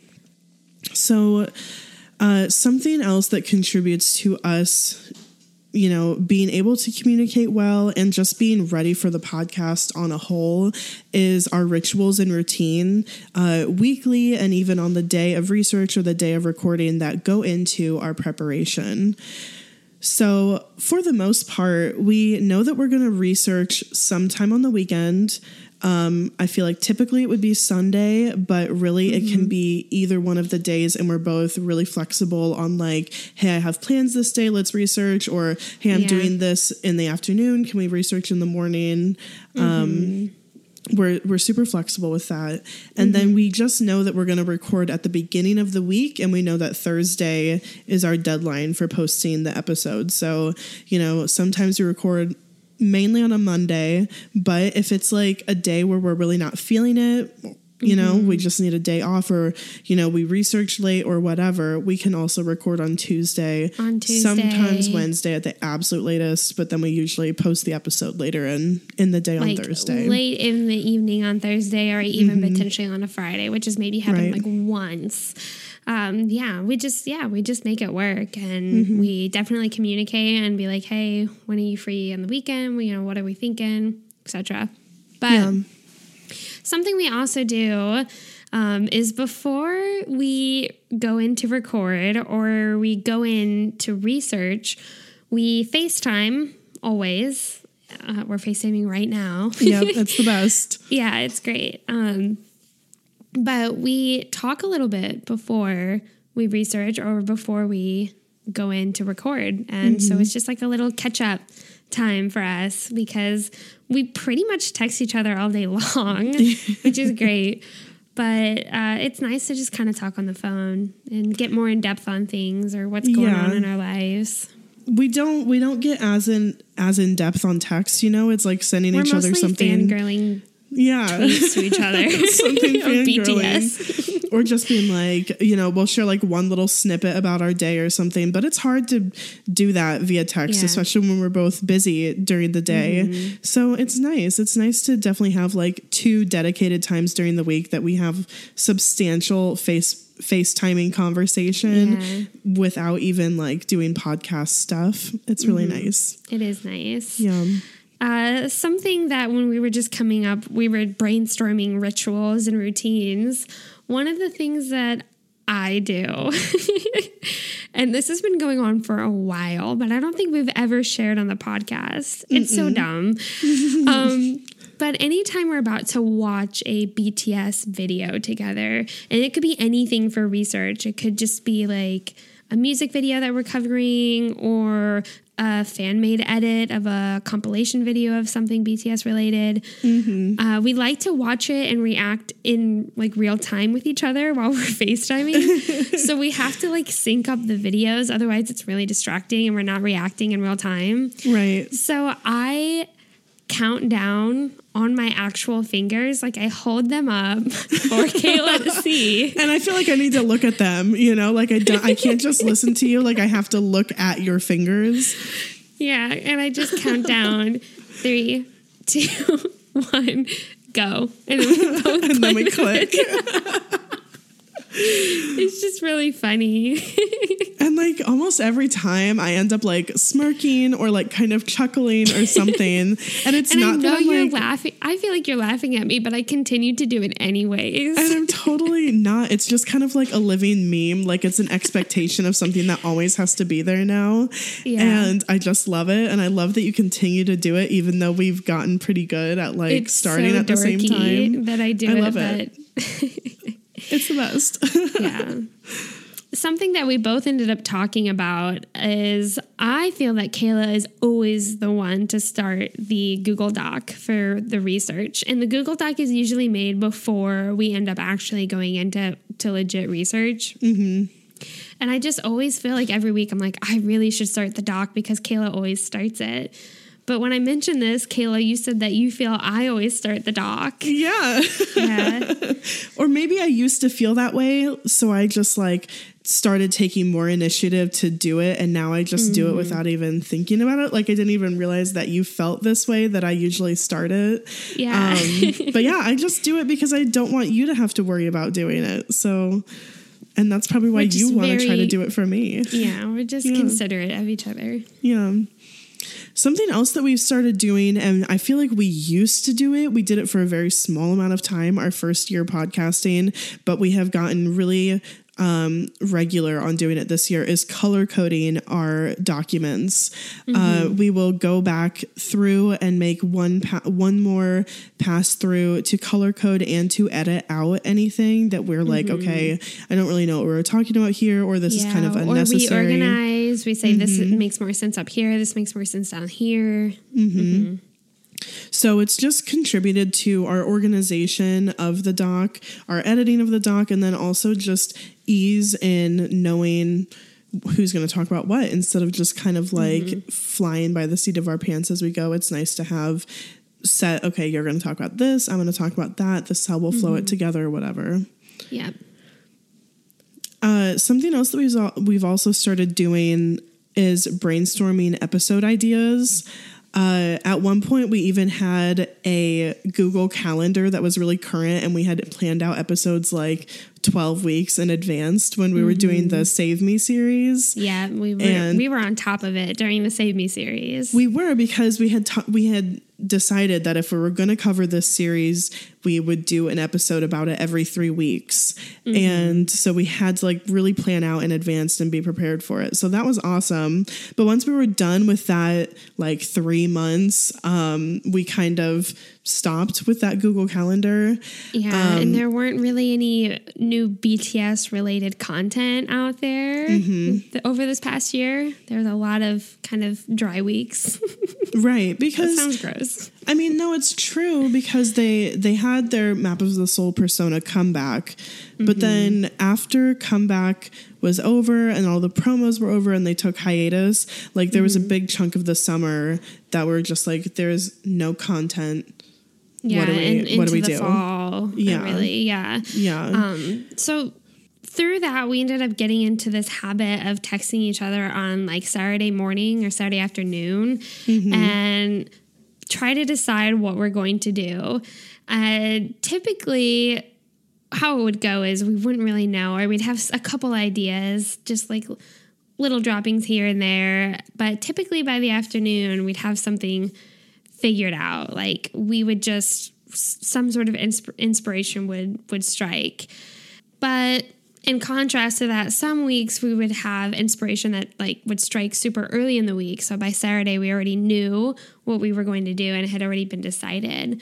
So, uh, something else that contributes to us, you know, being able to communicate well and just being ready for the podcast on a whole is our rituals and routine, uh, weekly and even on the day of research or the day of recording that go into our preparation. So for the most part, we know that we're going to research sometime on the weekend. Um, I feel like typically it would be Sunday, but really mm-hmm. it can be either one of the days. And we're both really flexible on like, hey, I have plans this day, let's research. Or, hey, I'm yeah. doing this in the afternoon. Can we research in the morning? Mm-hmm. Um, we're, we're super flexible with that. And mm-hmm. then we just know that we're going to record at the beginning of the week. And we know that Thursday is our deadline for posting the episode. So, you know, sometimes we record mainly on a Monday, but if it's like a day where we're really not feeling it, you know, mm-hmm. we just need a day off, or, you know, we research late or whatever, we can also record on Tuesday, on Tuesday, sometimes Wednesday at the absolute latest, but then we usually post the episode later in, in the day like on Thursday. Late in the evening on Thursday, or even mm-hmm. potentially on a Friday, which has maybe happened right. like once. Um, yeah, we just, yeah, we just make it work, and mm-hmm. we definitely communicate and be like, hey, when are you free on the weekend? You know, what are we thinking, et cetera. But yeah. something we also do um, is before we go in to record or we go in to research, we FaceTime always. Uh, we're FaceTiming right now. Yeah, that's the best. Yeah, it's great. Um, But we talk a little bit before we research or before we go in to record. And mm-hmm. so it's just like a little catch up time for us, because we pretty much text each other all day long, which is great. But uh, it's nice to just kind of talk on the phone and get more in depth on things or what's going yeah. on in our lives. We don't we don't get as in as in depth on text, you know. It's like sending We're each other something. Fangirling. Yeah, tweets to each other. Something B T S. Or just being like, you know, we'll share like one little snippet about our day or something. But it's hard to do that via text, yeah. especially when we're both busy during the day. Mm-hmm. So it's nice. It's nice to definitely have like two dedicated times during the week that we have substantial face FaceTiming conversation yeah. without even like doing podcast stuff. It's really mm-hmm. nice. It is nice. Yeah. Uh, something that when we were just coming up, we were brainstorming rituals and routines. One of the things that I do, and this has been going on for a while, but I don't think we've ever shared on the podcast. It's Mm-mm. so dumb. um, but anytime we're about to watch a B T S video together, and it could be anything for research, it could just be like a music video that we're covering, or a fan-made edit of a compilation video of something B T S related. Mm-hmm. Uh, we like to watch it and react in like real time with each other while we're FaceTiming. So we have to like sync up the videos. Otherwise it's really distracting and we're not reacting in real time. Right. So I count down on my actual fingers. Like I hold them up for Kayla to see. And I feel like I need to look at them, you know, like I don't, I can't just listen to you. Like I have to look at your fingers. Yeah. And I just count down three, two, one, go. And then we both and then we click. It's just really funny. And like almost every time I end up like smirking or like kind of chuckling or something. And it's and not I know that I'm you're like, laughing. I feel like you're laughing at me, but I continue to do it anyways. And I'm totally not. It's just kind of like a living meme. Like it's an expectation of something that always has to be there now. Yeah. And I just love it. And I love that you continue to do it, even though we've gotten pretty good at like it's starting so at the same time. That I do I it, love but it. It's the best. Yeah. Something that we both ended up talking about is I feel that Kayla is always the one to start the Google Doc for the research. And the Google Doc is usually made before we end up actually going into to legit research. Mm-hmm. And I just always feel like every week I'm like, I really should start the doc because Kayla always starts it. But when I mentioned this, Kayla, you said that you feel I always start the doc. Yeah. Yeah. Or maybe I used to feel that way. So I just like started taking more initiative to do it. And now I just mm. do it without even thinking about it. Like I didn't even realize that you felt this way, that I usually start it. Yeah. Um, but yeah, I just do it because I don't want you to have to worry about doing it. So, and that's probably why you want to try to do it for me. Yeah. We're just yeah. considerate of each other. Yeah. Something else that we've started doing, and I feel like we used to do it, we did it for a very small amount of time, our first year podcasting, but we have gotten really um, regular on doing it this year, is color coding our documents. Mm-hmm. Uh, we will go back through and make one pa- one more pass through to color code and to edit out anything that we're like, mm-hmm. okay, I don't really know what we were talking about here, or this yeah, is kind of unnecessary. Or we organize, we say mm-hmm. this makes more sense up here, this makes more sense down here. Mm-hmm. Mm-hmm. So it's just contributed to our organization of the doc, our editing of the doc, and then also just ease in knowing who's going to talk about what instead of just kind of like mm-hmm. flying by the seat of our pants as we go. It's nice to have set, okay, you're going to talk about this, I'm going to talk about that, this is how we'll flow mm-hmm. it together or whatever. Yeah. Uh, something else that we've, we've also started doing is brainstorming episode ideas. Uh, at one point, we even had a Google Calendar that was really current, and we had planned out episodes like twelve weeks in advance when we mm-hmm. were doing the Save Me series. Yeah, we were and we were on top of it during the Save Me series. We were because we had ta- we had decided that if we were going to cover this series, we would do an episode about it every three weeks. Mm-hmm. And so we had to like really plan out in advance and be prepared for it. So that was awesome. But once we were done with that, like three months, um, we kind of stopped with that Google Calendar. Yeah. Um, and there weren't really any new B T S related content out there mm-hmm. th- over this past year. There was a lot of kind of dry weeks. Right. Because that sounds gross. I mean, no, it's true because they they had their Map of the Soul persona comeback, mm-hmm. but then after comeback was over and all the promos were over and they took hiatus, like there mm-hmm. was a big chunk of the summer that were just like, there's no content. Yeah, what do we, and what do, we the do? fall. Yeah, really. Yeah, yeah. Um, so. Through that, we ended up getting into this habit of texting each other on like Saturday morning or Saturday afternoon mm-hmm. and try to decide what we're going to do. Uh, typically, how it would go is we wouldn't really know, or we'd have a couple ideas, just like little droppings here and there. But typically by the afternoon, we'd have something figured out. Like we would just, some sort of insp- inspiration would, would strike. But in contrast to that, some weeks we would have inspiration that like would strike super early in the week. So by Saturday, we already knew what we were going to do and it had already been decided.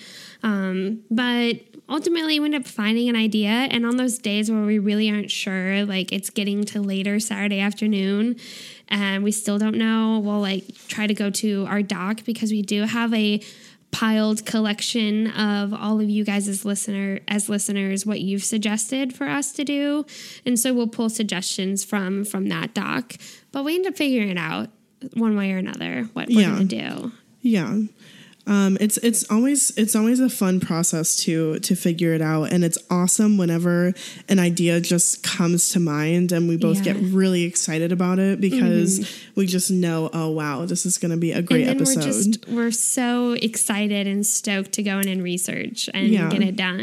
Um, but ultimately, we end up finding an idea. And on those days where we really aren't sure, like it's getting to later Saturday afternoon and we still don't know, we'll like try to go to our doc because we do have a piled collection of all of you guys as listener as listeners what you've suggested for us to do, and so we'll pull suggestions from from that doc, but we end up figuring it out one way or another what we're yeah. gonna do. Yeah. Um, it's it's always it's always a fun process to to figure it out, and it's awesome whenever an idea just comes to mind and we both yeah. get really excited about it because mm-hmm. we just know, oh wow, this is going to be a great and then episode. We're just we're so excited and stoked to go in and research and yeah. get it done.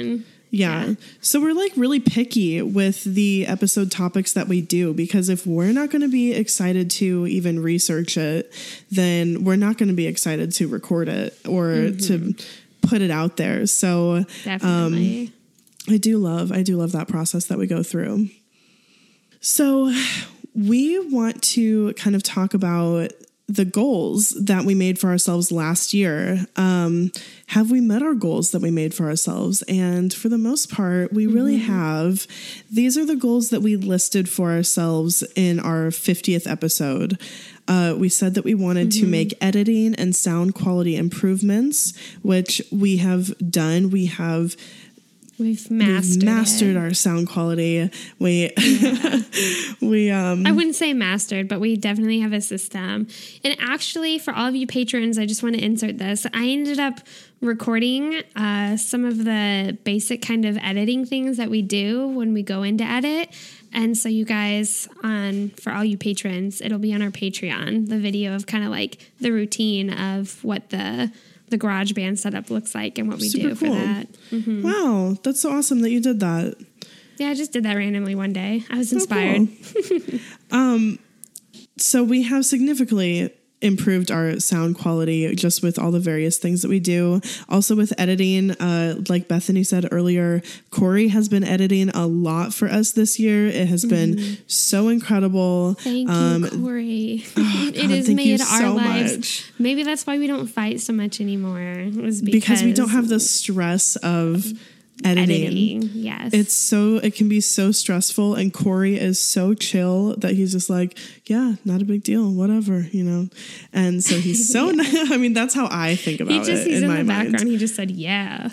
Yeah. yeah. So we're like really picky with the episode topics that we do, because if we're not going to be excited to even research it, then we're not going to be excited to record it or mm-hmm. to put it out there. So definitely. Um, I do love, I do love that process that we go through. So we want to kind of talk about the goals that we made for ourselves last year. Um, have we met our goals that we made for ourselves? And for the most part, we really mm-hmm. have. These are the goals that we listed for ourselves in our fiftieth episode. Uh, we said that we wanted mm-hmm. to make editing and sound quality improvements, which we have done. We have We've mastered, We've mastered it. our sound quality. We, yeah. we, um, I wouldn't say mastered, but we definitely have a system. And actually, for all of you patrons, I just want to insert this. I ended up recording uh, some of the basic kind of editing things that we do when we go into edit. And so you guys, on for all you patrons, it'll be on our Patreon, the video of kind of like the routine of what the the GarageBand setup looks like and what we Super do cool. for that. Mm-hmm. Wow, that's so awesome that you did that. Yeah, I just did that randomly one day. I was inspired. Oh, cool. um, so we have significantly improved our sound quality just with all the various things that we do. Also with editing, uh, like Bethany said earlier, Corey has been editing a lot for us this year. It has mm-hmm. been so incredible. Thank um, you, Corey. Oh, it God, has thank made you our so lives. Much. Maybe that's why we don't fight so much anymore. It was because, because we don't have the stress of editing. editing. Yes. It's so, it can be so stressful, and Corey is so chill that he's just like, yeah, not a big deal, whatever, you know? And so he's so, yeah. I mean, that's how I think about he just, it he's in, in my the mind. background. He just said, yeah.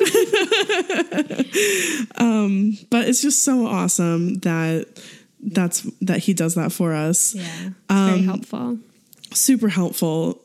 um, but it's just so awesome that that's, that he does that for us. Yeah. It's um, very helpful. Super helpful.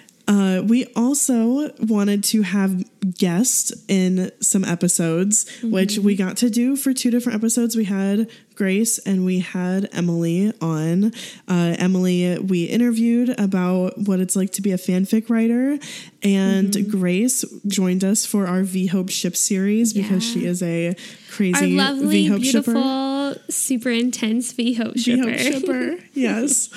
Uh, we also wanted to have guests in some episodes, mm-hmm. which we got to do for two different episodes. We had Grace and we had Emily on. Uh, Emily, we interviewed about what it's like to be a fanfic writer, and mm-hmm. Grace joined us for our V-Hope ship series yeah. because she is a crazy our lovely, V-Hope beautiful, shipper. super intense V-Hope shipper. V-Hope shipper, yes.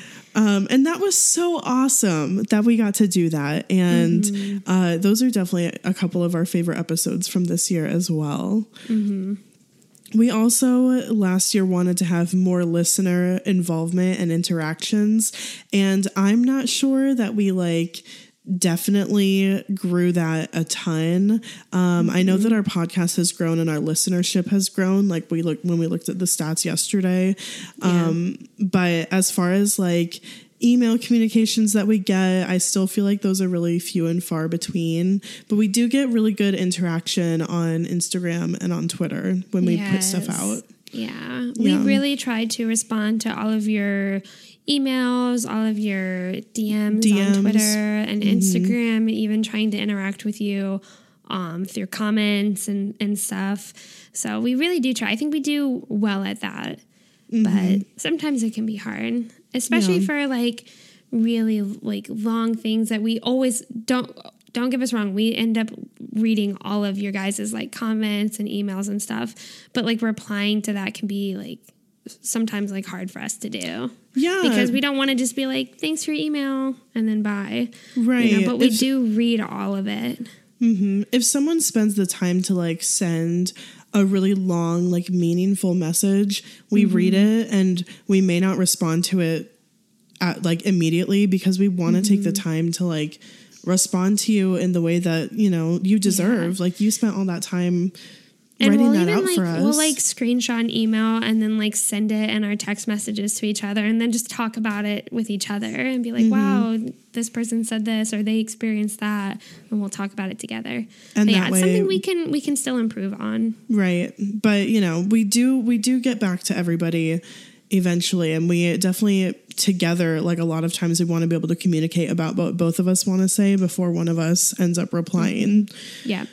Um, and that was so awesome that we got to do that. And mm-hmm. uh, those are definitely a couple of our favorite episodes from this year as well. Mm-hmm. We also last year wanted to have more listener involvement and interactions. And I'm not sure that we like definitely grew that a ton. Um, mm-hmm. I know that our podcast has grown and our listenership has grown. Like we looked when we looked at the stats yesterday. Yeah. Um, but as far as like email communications that we get, I still feel like those are really few and far between, but we do get really good interaction on Instagram and on Twitter when we yes. put stuff out. Yeah. We yeah. really tried to respond to all of your emails, all of your D Ms, D Ms. on Twitter and mm-hmm. Instagram, even trying to interact with you um, through comments and, and stuff. So we really do try. I think we do well at that. Mm-hmm. But sometimes it can be hard, especially yeah. for like really like long things that we always don't don't get us wrong. We end up reading all of your guys' like comments and emails and stuff, but like replying to that can be like sometimes like hard for us to do. Yeah. Because we don't want to just be like, thanks for your email and then bye. Right. You know, but we if, do read all of it. Mm-hmm. If someone spends the time to like send a really long, like meaningful message, we mm-hmm. read it and we may not respond to it at like immediately because we want to mm-hmm. take the time to like respond to you in the way that, you know, you deserve. Yeah. Like you spent all that time and writing we'll that even out like for us. We'll like screenshot an email and then like send it in our text messages to each other and then just talk about it with each other and be like, mm-hmm. wow, this person said this or they experienced that, and we'll talk about it together. And but yeah, that it's way, something we can we can still improve on. Right. But you know, we do we do get back to everybody eventually, and we definitely together, like a lot of times we want to be able to communicate about what both of us want to say before one of us ends up replying. Yeah.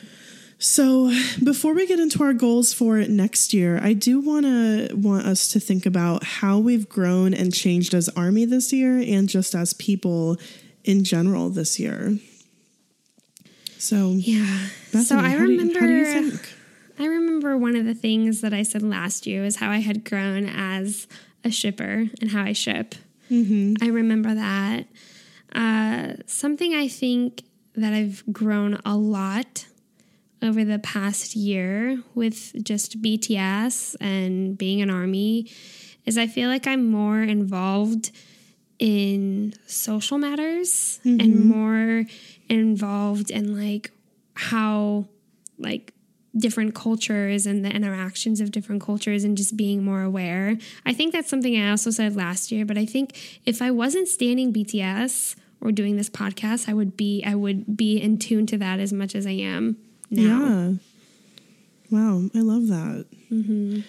So before we get into our goals for next year, I do want to want us to think about how we've grown and changed as Army this year and just as people in general this year. So yeah. Bethany, so I how remember do you, how do you think? I remember one of the things that I said last year was how I had grown as a shipper and how I ship. Mm-hmm. I remember that. Uh, something I think that I've grown a lot over the past year with just B T S and being an ARMY is I feel like I'm more involved in social matters mm-hmm. and more involved in like how like different cultures and the interactions of different cultures and just being more aware. I think that's something I also said last year, but I think if I wasn't standing B T S or doing this podcast, I would be I would be in tune to that as much as I am now. Yeah. Wow, I love that. Mm-hmm.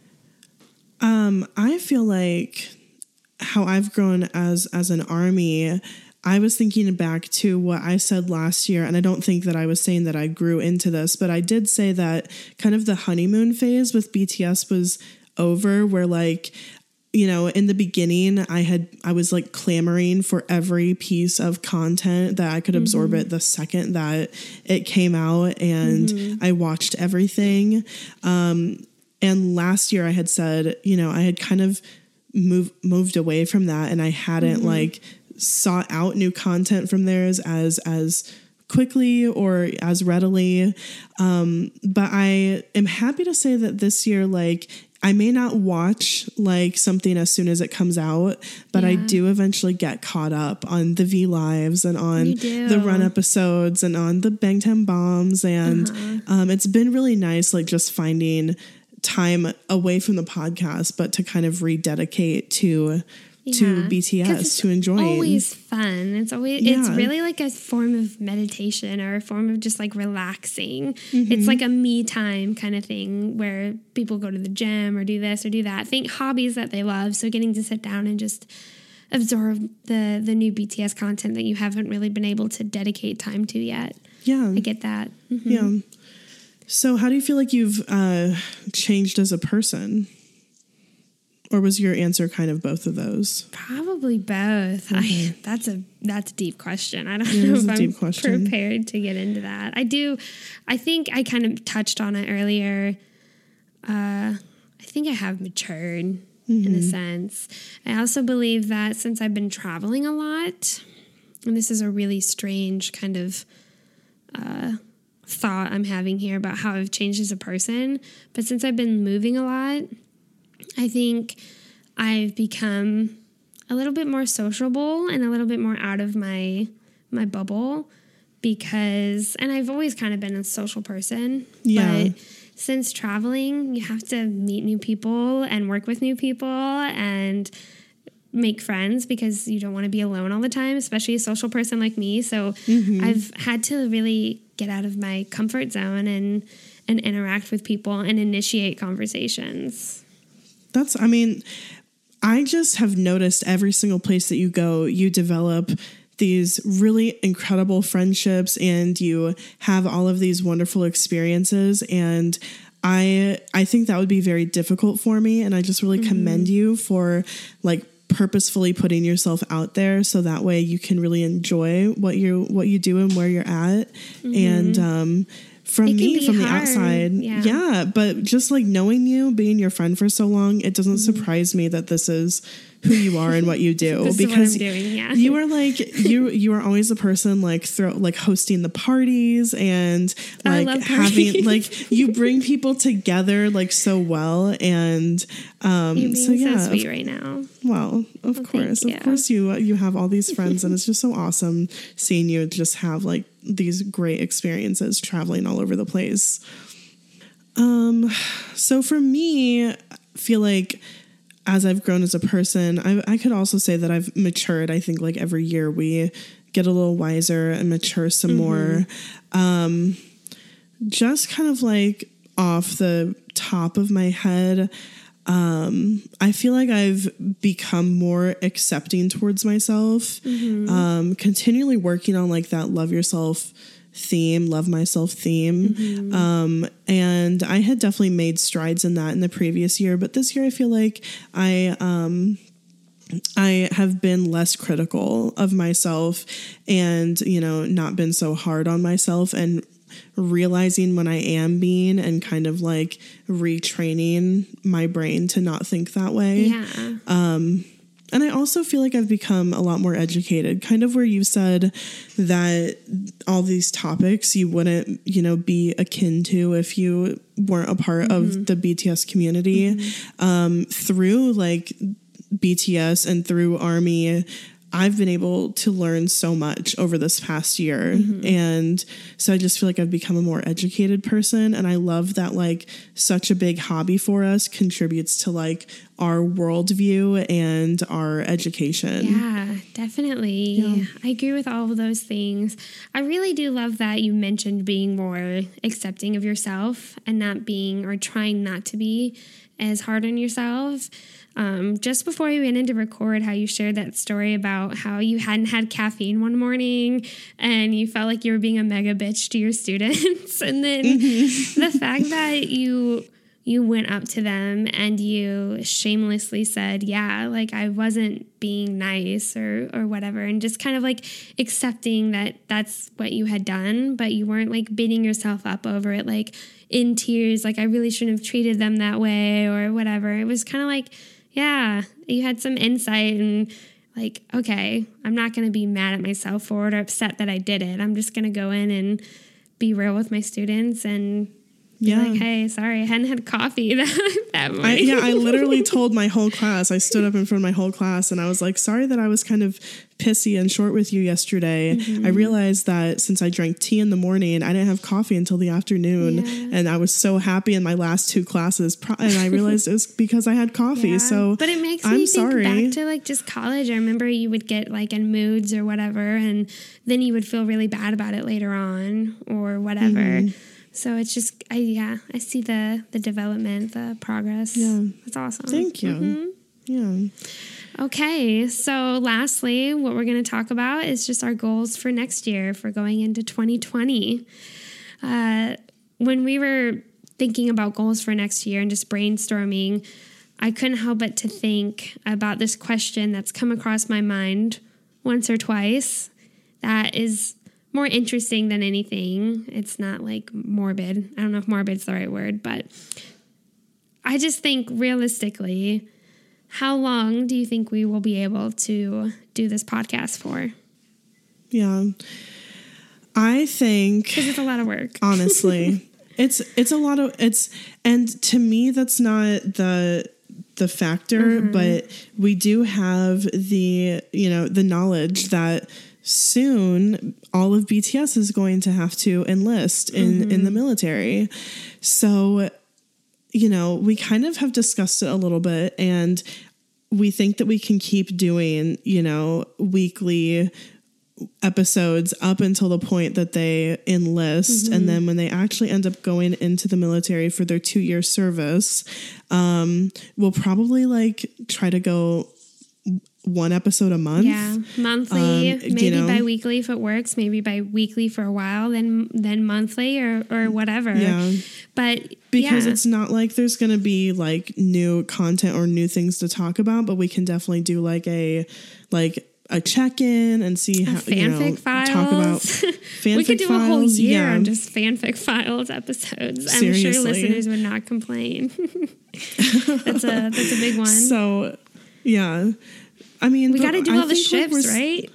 Um, I feel like how I've grown as as an ARMY, I was thinking back to what I said last year, and I don't think that I was saying that I grew into this, but I did say that kind of the honeymoon phase with B T S was over, where like, you know, in the beginning, I had I was like clamoring for every piece of content that I could absorb mm-hmm. it the second that it came out, and mm-hmm. I watched everything. Um, and last year I had said, you know, I had kind of moved moved away from that, and I hadn't mm-hmm. like sought out new content from theirs as as quickly or as readily. Um, but I am happy to say that this year, like, I may not watch like something as soon as it comes out, but yeah. I do eventually get caught up on the V Lives and on the Run episodes and on the Bangtan Bombs. And uh-huh. um, it's been really nice, like just finding time away from the podcast, but to kind of rededicate to Yeah. to B T S, to enjoying. It's always fun. It's always yeah. it's really like a form of meditation or a form of just like relaxing. Mm-hmm. It's like a me time kind of thing where people go to the gym or do this or do that. Think hobbies that they love. So getting to sit down and just absorb the the new B T S content that you haven't really been able to dedicate time to yet. Yeah. I get that. Mm-hmm. Yeah. So how do you feel like you've uh, changed as a person? Or was your answer kind of both of those? Probably both. Mm-hmm. I, that's a that's a deep question. I don't it know is if a I'm deep question. prepared to get into that. I do. I think I kind of touched on it earlier. Uh, I think I have matured mm-hmm. in a sense. I also believe that since I've been traveling a lot, and this is a really strange kind of uh, thought I'm having here about how I've changed as a person, but since I've been moving a lot, I think I've become a little bit more sociable and a little bit more out of my my bubble because, and I've always kind of been a social person, yeah. but since traveling, you have to meet new people and work with new people and make friends because you don't want to be alone all the time, especially a social person like me. So mm-hmm. I've had to really get out of my comfort zone and and interact with people and initiate conversations. That's, I mean, I just have noticed every single place that you go, you develop these really incredible friendships and you have all of these wonderful experiences. And I, I think that would be very difficult for me. And I just really mm-hmm. commend you for like purposefully putting yourself out there. So that way you can really enjoy what you, what you do and where you're at. Mm-hmm. And, um, From it me, from hard. the outside. Yeah. yeah. But just like knowing you, being your friend for so long, it doesn't mm-hmm. surprise me that this is who you are and what you do. this because is what I'm doing, yeah. you are like, you you are always a person like throw like hosting the parties and like I love having like you bring people together like so well. And um You're being so yeah. so sweet right now. Well, of well, course. Of you. course you you have all these friends and it's just so awesome seeing you just have like these great experiences traveling all over the place. Um, so for me, I feel like as I've grown as a person, I, I could also say that I've matured. I think like every year we get a little wiser and mature some mm-hmm. more. Um, just kind of like off the top of my head, Um, I feel like I've become more accepting towards myself, mm-hmm. um, continually working on like that love yourself theme, love myself theme. Mm-hmm. Um, and I had definitely made strides in that in the previous year, but this year I feel like I, um, I have been less critical of myself and, you know, not been so hard on myself and realizing when I am being and kind of like retraining my brain to not think that way. Yeah. Um, and I also feel like I've become a lot more educated, kind of where you said that all these topics you wouldn't, you know, be akin to if you weren't a part mm-hmm. of the B T S community. Mm-hmm. Um, through like B T S and through ARMY, I've been able to learn so much over this past year. Mm-hmm. And so I just feel like I've become a more educated person. And I love that like such a big hobby for us contributes to like our worldview and our education. Yeah, definitely. Yeah. I agree with all of those things. I really do love that you mentioned being more accepting of yourself and not being or trying not to be as hard on yourself. Um, just before we went in to record, how you shared that story about how you hadn't had caffeine one morning and you felt like you were being a mega bitch to your students. And then mm-hmm. the fact that you you went up to them and you shamelessly said, yeah, like I wasn't being nice or, or whatever. And just kind of like accepting that that's what you had done, but you weren't like beating yourself up over it, like in tears, like I really shouldn't have treated them that way or whatever. It was kind of like, yeah, you had some insight and like, okay, I'm not going to be mad at myself for it or upset that I did it. I'm just going to go in and be real with my students and be yeah. like, hey, sorry, I hadn't had coffee that, that morning. I, yeah, I literally told my whole class, I stood up in front of my whole class and I was like, sorry that I was kind of pissy and short with you yesterday. Mm-hmm. I realized that since I drank tea in the morning, I didn't have coffee until the afternoon. Yeah. And I was so happy in my last two classes. And I realized it was because I had coffee. Yeah. So But it makes I'm me sorry. think back to like just college. I remember you would get like in moods or whatever, and then you would feel really bad about it later on or whatever. Mm-hmm. So it's just, I yeah, I see the the development, the progress. Yeah. It's awesome. Thank you. Mm-hmm. Yeah. Okay, so lastly, what we're going to talk about is just our goals for next year, for going into twenty twenty. Uh, when we were thinking about goals for next year and just brainstorming, I couldn't help but to think about this question that's come across my mind once or twice that is more interesting than anything. It's not like morbid. I don't know if morbid's the right word, but I just think realistically, how long do you think we will be able to do this podcast for? Yeah. I think... Because it's a lot of work. Honestly. it's it's a lot of... it's And to me, that's not the the factor, mm-hmm. but we do have the, you know, the knowledge that soon all of B T S is going to have to enlist in, mm-hmm. in the military. So... you know, we kind of have discussed it a little bit, and we think that we can keep doing, you know, weekly episodes up until the point that they enlist. Mm-hmm. And then when they actually end up going into the military for their two year service, um, we'll probably like try to go one episode a month. Yeah, monthly, um, maybe you know, bi-weekly if it works, maybe bi-weekly for a while, then then monthly or, or whatever. Yeah. But because yeah. it's not like there's going to be like new content or new things to talk about, but we can definitely do like a like a check-in and see how, fanfic you know, files. talk about fanfic we could do files. a whole year yeah. on just fanfic files episodes. Seriously. I'm sure listeners would not complain. that's a that's a big one. So, yeah. I mean, we got to do I all the ships, like right?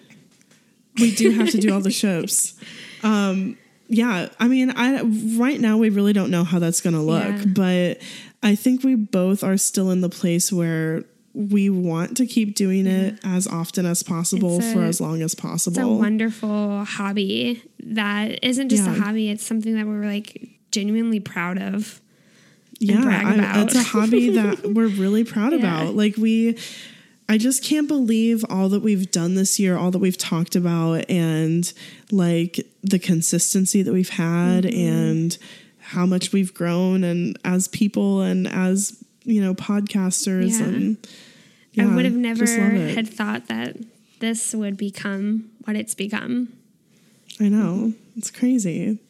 We do have to do all the ships. Um, yeah. I mean, I right now we really don't know how that's going to look, yeah. but I think we both are still in the place where we want to keep doing yeah. it as often as possible a, for as long as possible. It's a wonderful hobby that isn't just yeah. a hobby. It's something that we're like genuinely proud of. Yeah. brag about. I, it's a hobby that we're really proud yeah. about. Like we... I just can't believe all that we've done this year, all that we've talked about, and like the consistency that we've had mm-hmm. and how much we've grown and as people and as, you know, podcasters. Yeah. And yeah, I would have never had thought that this would become what it's become. I know. Mm-hmm. It's crazy.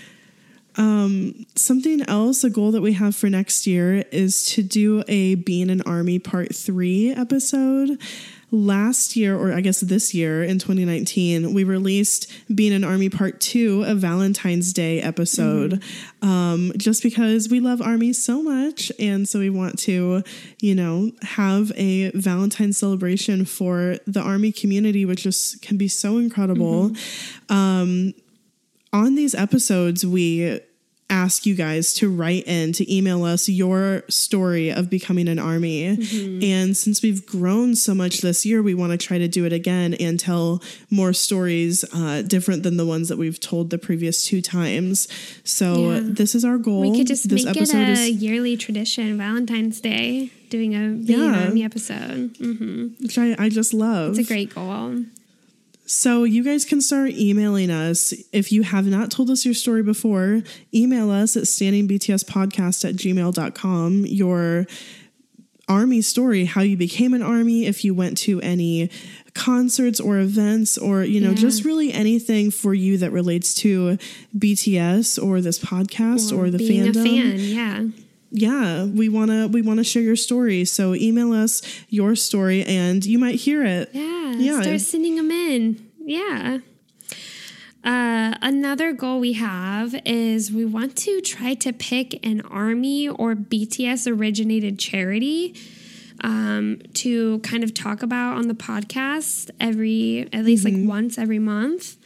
Um, something else, a goal that we have for next year is to do a Being an Army Part three episode. last year, or I guess this year in twenty nineteen, we released Being an Army Part two, a Valentine's Day episode, mm-hmm. um, just because we love Army so much. And so we want to, you know, have a Valentine's celebration for the Army community, which just can be so incredible. Mm-hmm. Um, on these episodes, we ask you guys to write in, to email us your story of becoming an Army. Mm-hmm. And since we've grown so much this year, we want to try to do it again and tell more stories uh, different than the ones that we've told the previous two times. So yeah. This is our goal. We could just this make it a is, yearly tradition, Valentine's Day, doing a Being yeah. an Army episode. Mm-hmm. Which I, I just love. It's a great goal. So you guys can start emailing us. If you have not told us your story before, email us at standing b t s podcast at gmail dot com. Your Army story, how you became an Army, if you went to any concerts or events, or, you know, yeah. just really anything for you that relates to B T S or this podcast or, or the being fandom. A fan, yeah. Yeah, we want to we want to share your story. So email us your story and you might hear it. Yeah, yeah. Start sending them in. Yeah. Uh, another goal we have is we want to try to pick an Army or B T S originated charity um, to kind of talk about on the podcast every, at least mm-hmm. like once every month,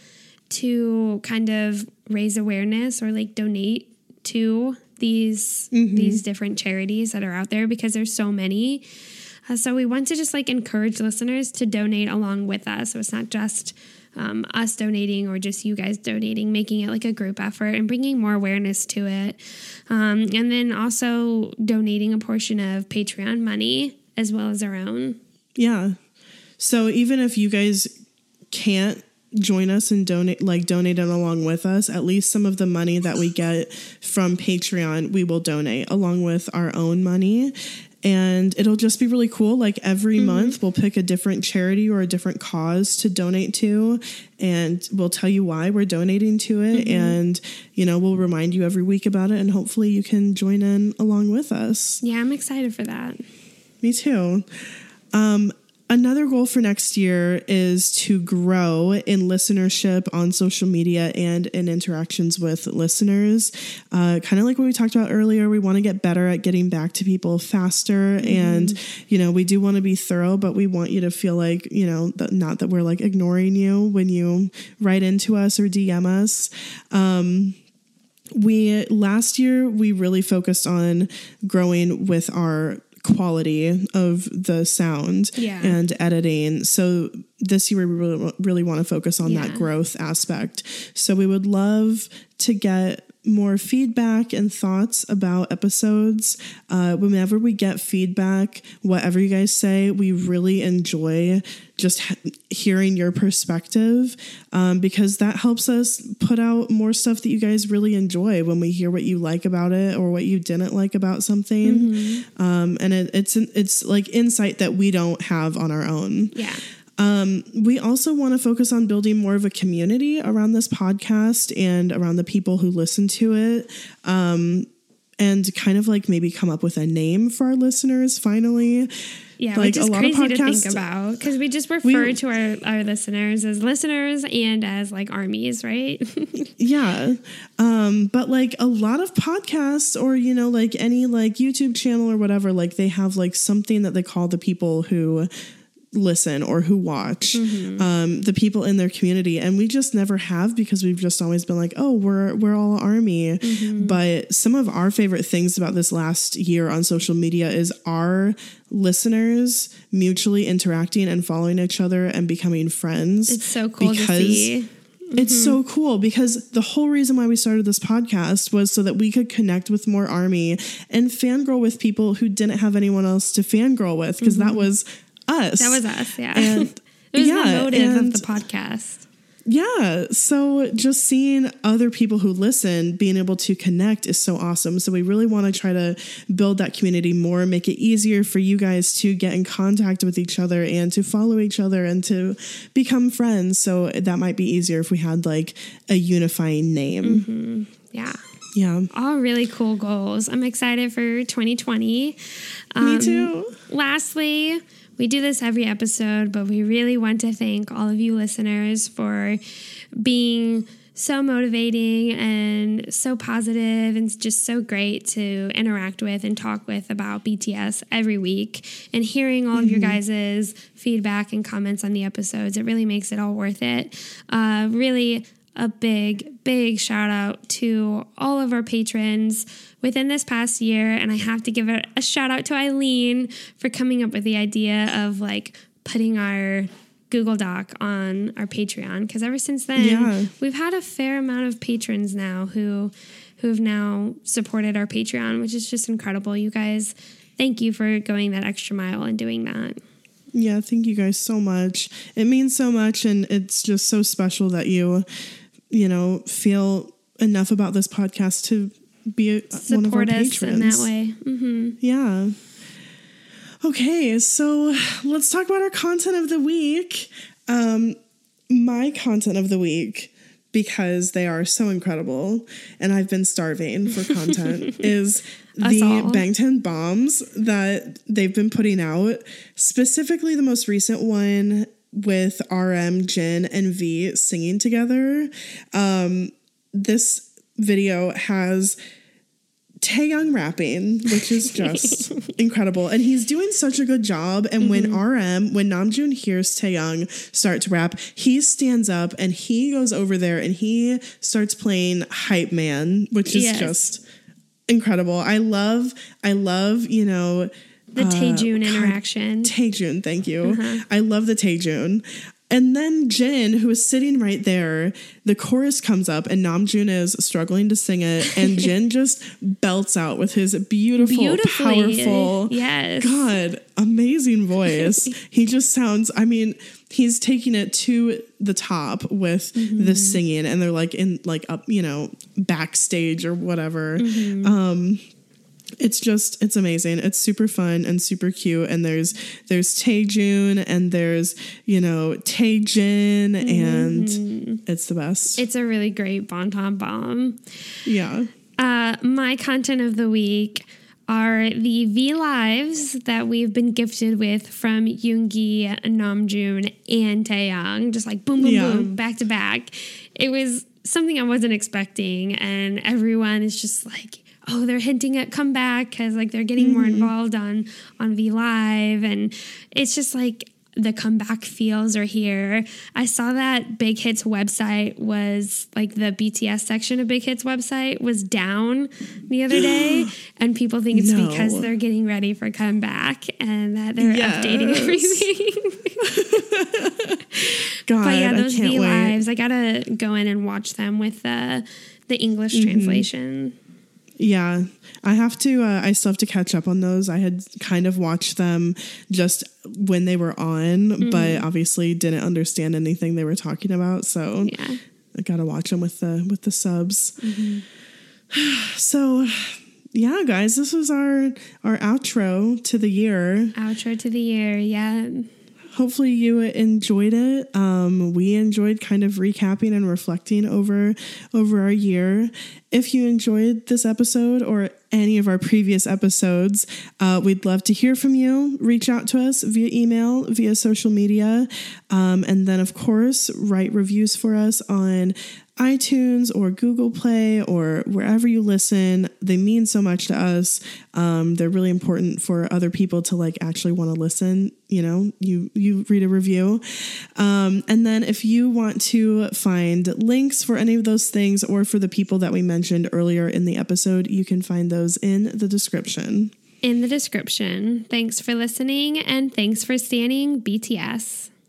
to kind of raise awareness or like donate to these mm-hmm. these different charities that are out there, because there's so many. Uh, so we want to just like encourage listeners to donate along with us. So it's not just um, us donating or just you guys donating, making it like a group effort and bringing more awareness to it. Um, and then also donating a portion of Patreon money as well as our own. Yeah. So even if you guys can't join us and donate, like donate it along with us, at least some of the money that we get from Patreon, we will donate along with our own money. And it'll just be really cool. Like every mm-hmm. month we'll pick a different charity or a different cause to donate to, and we'll tell you why we're donating to it. Mm-hmm. And, you know, we'll remind you every week about it, and hopefully you can join in along with us. Yeah, I'm excited for that. Me too. Um, Another goal for next year is to grow in listenership on social media and in interactions with listeners. Uh, kind of like what we talked about earlier, we want to get better at getting back to people faster. Mm-hmm. And, you know, we do want to be thorough, but we want you to feel like, you know, that not that we're like ignoring you when you write into us or D M us. Um, we last year, we really focused on growing with our quality of the sound yeah. and editing. So this year we really, really want to focus on yeah. that growth aspect. So we would love to get more feedback and thoughts about episodes. Uh, whenever we get feedback, whatever you guys say, we really enjoy just he- hearing your perspective, um, because that helps us put out more stuff that you guys really enjoy when we hear what you like about it or what you didn't like about something. Mm-hmm. Um, and it, it's it's like insight that we don't have on our own. Yeah. Um, we also want to focus on building more of a community around this podcast and around the people who listen to it. Um, and kind of like maybe come up with a name for our listeners finally. Yeah, like which is a lot crazy of podcasts, to think about, because we just refer we, to our, our listeners as listeners and as like armies, right? Yeah. Um, but like a lot of podcasts, or, you know, like any like YouTube channel or whatever, like they have like something that they call the people who listen or who watch, mm-hmm. um, the people in their community. And we just never have, because we've just always been like, oh, we're, we're all Army. Mm-hmm. But some of our favorite things about this last year on social media is our listeners mutually interacting and following each other and becoming friends. It's so cool to see. Mm-hmm. It's so cool, because the whole reason why we started this podcast was so that we could connect with more Army and fangirl with people who didn't have anyone else to fangirl with, because mm-hmm. that was us. That was us, yeah. And, it was yeah, the motive and, of the podcast. Yeah. So just seeing other people who listen, being able to connect is so awesome. So we really want to try to build that community more, make it easier for you guys to get in contact with each other and to follow each other and to become friends. So that might be easier if we had like a unifying name. Mm-hmm. Yeah. Yeah. All really cool goals. I'm excited for twenty twenty. Um, Me too. Lastly, we do this every episode, but we really want to thank all of you listeners for being so motivating and so positive and just so great to interact with and talk with about B T S every week, and hearing all mm-hmm. of your guys' feedback and comments on the episodes. It really makes it all worth it. Uh, really a big, big shout out to all of our patrons within this past year. And I have to give a, a shout out to Eileen for coming up with the idea of like putting our Google Doc on our Patreon, because ever since then yeah. we've had a fair amount of patrons now who who have now supported our Patreon, which is just incredible. You guys, thank you for going that extra mile and doing that. Yeah, thank you guys so much. It means so much, and it's just so special that you you know feel enough about this podcast to be a, one of our patrons. Support us in that way. Mm-hmm. Yeah. Okay, so let's talk about our content of the week. Um, my content of the week, because they are so incredible and I've been starving for content, is the Bangtan bombs that they've been putting out. Specifically, the most recent one with R M, Jin, and V singing together. Um, this video has Taehyung rapping, which is just incredible. And he's doing such a good job. And mm-hmm. when R M, when Namjoon hears Taehyung start to rap, he stands up and he goes over there and he starts playing Hype Man, which is yes. just incredible. I love, I love, you know, the uh, Taejoon interaction. Taejoon, thank you. Uh-huh. I love the Taejoon. And then Jin, who is sitting right there, the chorus comes up and Namjoon is struggling to sing it. And Jin just belts out with his beautiful, powerful, yes. God, amazing voice. He just sounds, I mean, he's taking it to the top with mm-hmm. the singing. And they're like in like up, you know, backstage or whatever. Mm-hmm. Um, It's just, it's amazing. It's super fun and super cute. And there's, there's Taejoon and there's, you know, Taejin mm-hmm. and it's the best. It's a really great Bangtan bomb. Yeah. Uh, my content of the week are the V Lives that we've been gifted with from Yoongi, Namjoon, and Taehyung. Just like boom, boom, yeah. boom, back to back. It was something I wasn't expecting. And everyone is just like, oh, they're hinting at comeback because like they're getting mm-hmm. more involved on on V Live, and it's just like the comeback feels are here. I saw that Big Hit's website was like the B T S section of Big Hit's website was down the other day, and people think it's no. because they're getting ready for comeback and that they're yes. updating everything. God, but yeah, those I can't V wait. Lives, I gotta go in and watch them with the the English mm-hmm. translation. Yeah, I have to, uh, I still have to catch up on those. I had kind of watched them just when they were on, mm-hmm. but obviously didn't understand anything they were talking about. So yeah. I got to watch them with the, with the subs. Mm-hmm. So yeah, guys, this was our, our outro to the year. Outro to the year. Yeah. Hopefully you enjoyed it. Um, we enjoyed kind of recapping and reflecting over over our year. If you enjoyed this episode or any of our previous episodes, uh, we'd love to hear from you. Reach out to us via email, via social media. Um, and then, of course, write reviews for us on iTunes or Google Play or wherever you listen. They mean so much to us. Um, they're really important for other people to like actually want to listen. You know, you, you read a review. Um, and then if you want to find links for any of those things or for the people that we mentioned earlier in the episode, you can find those in the description. In the description. Thanks for listening and thanks for standing B T S.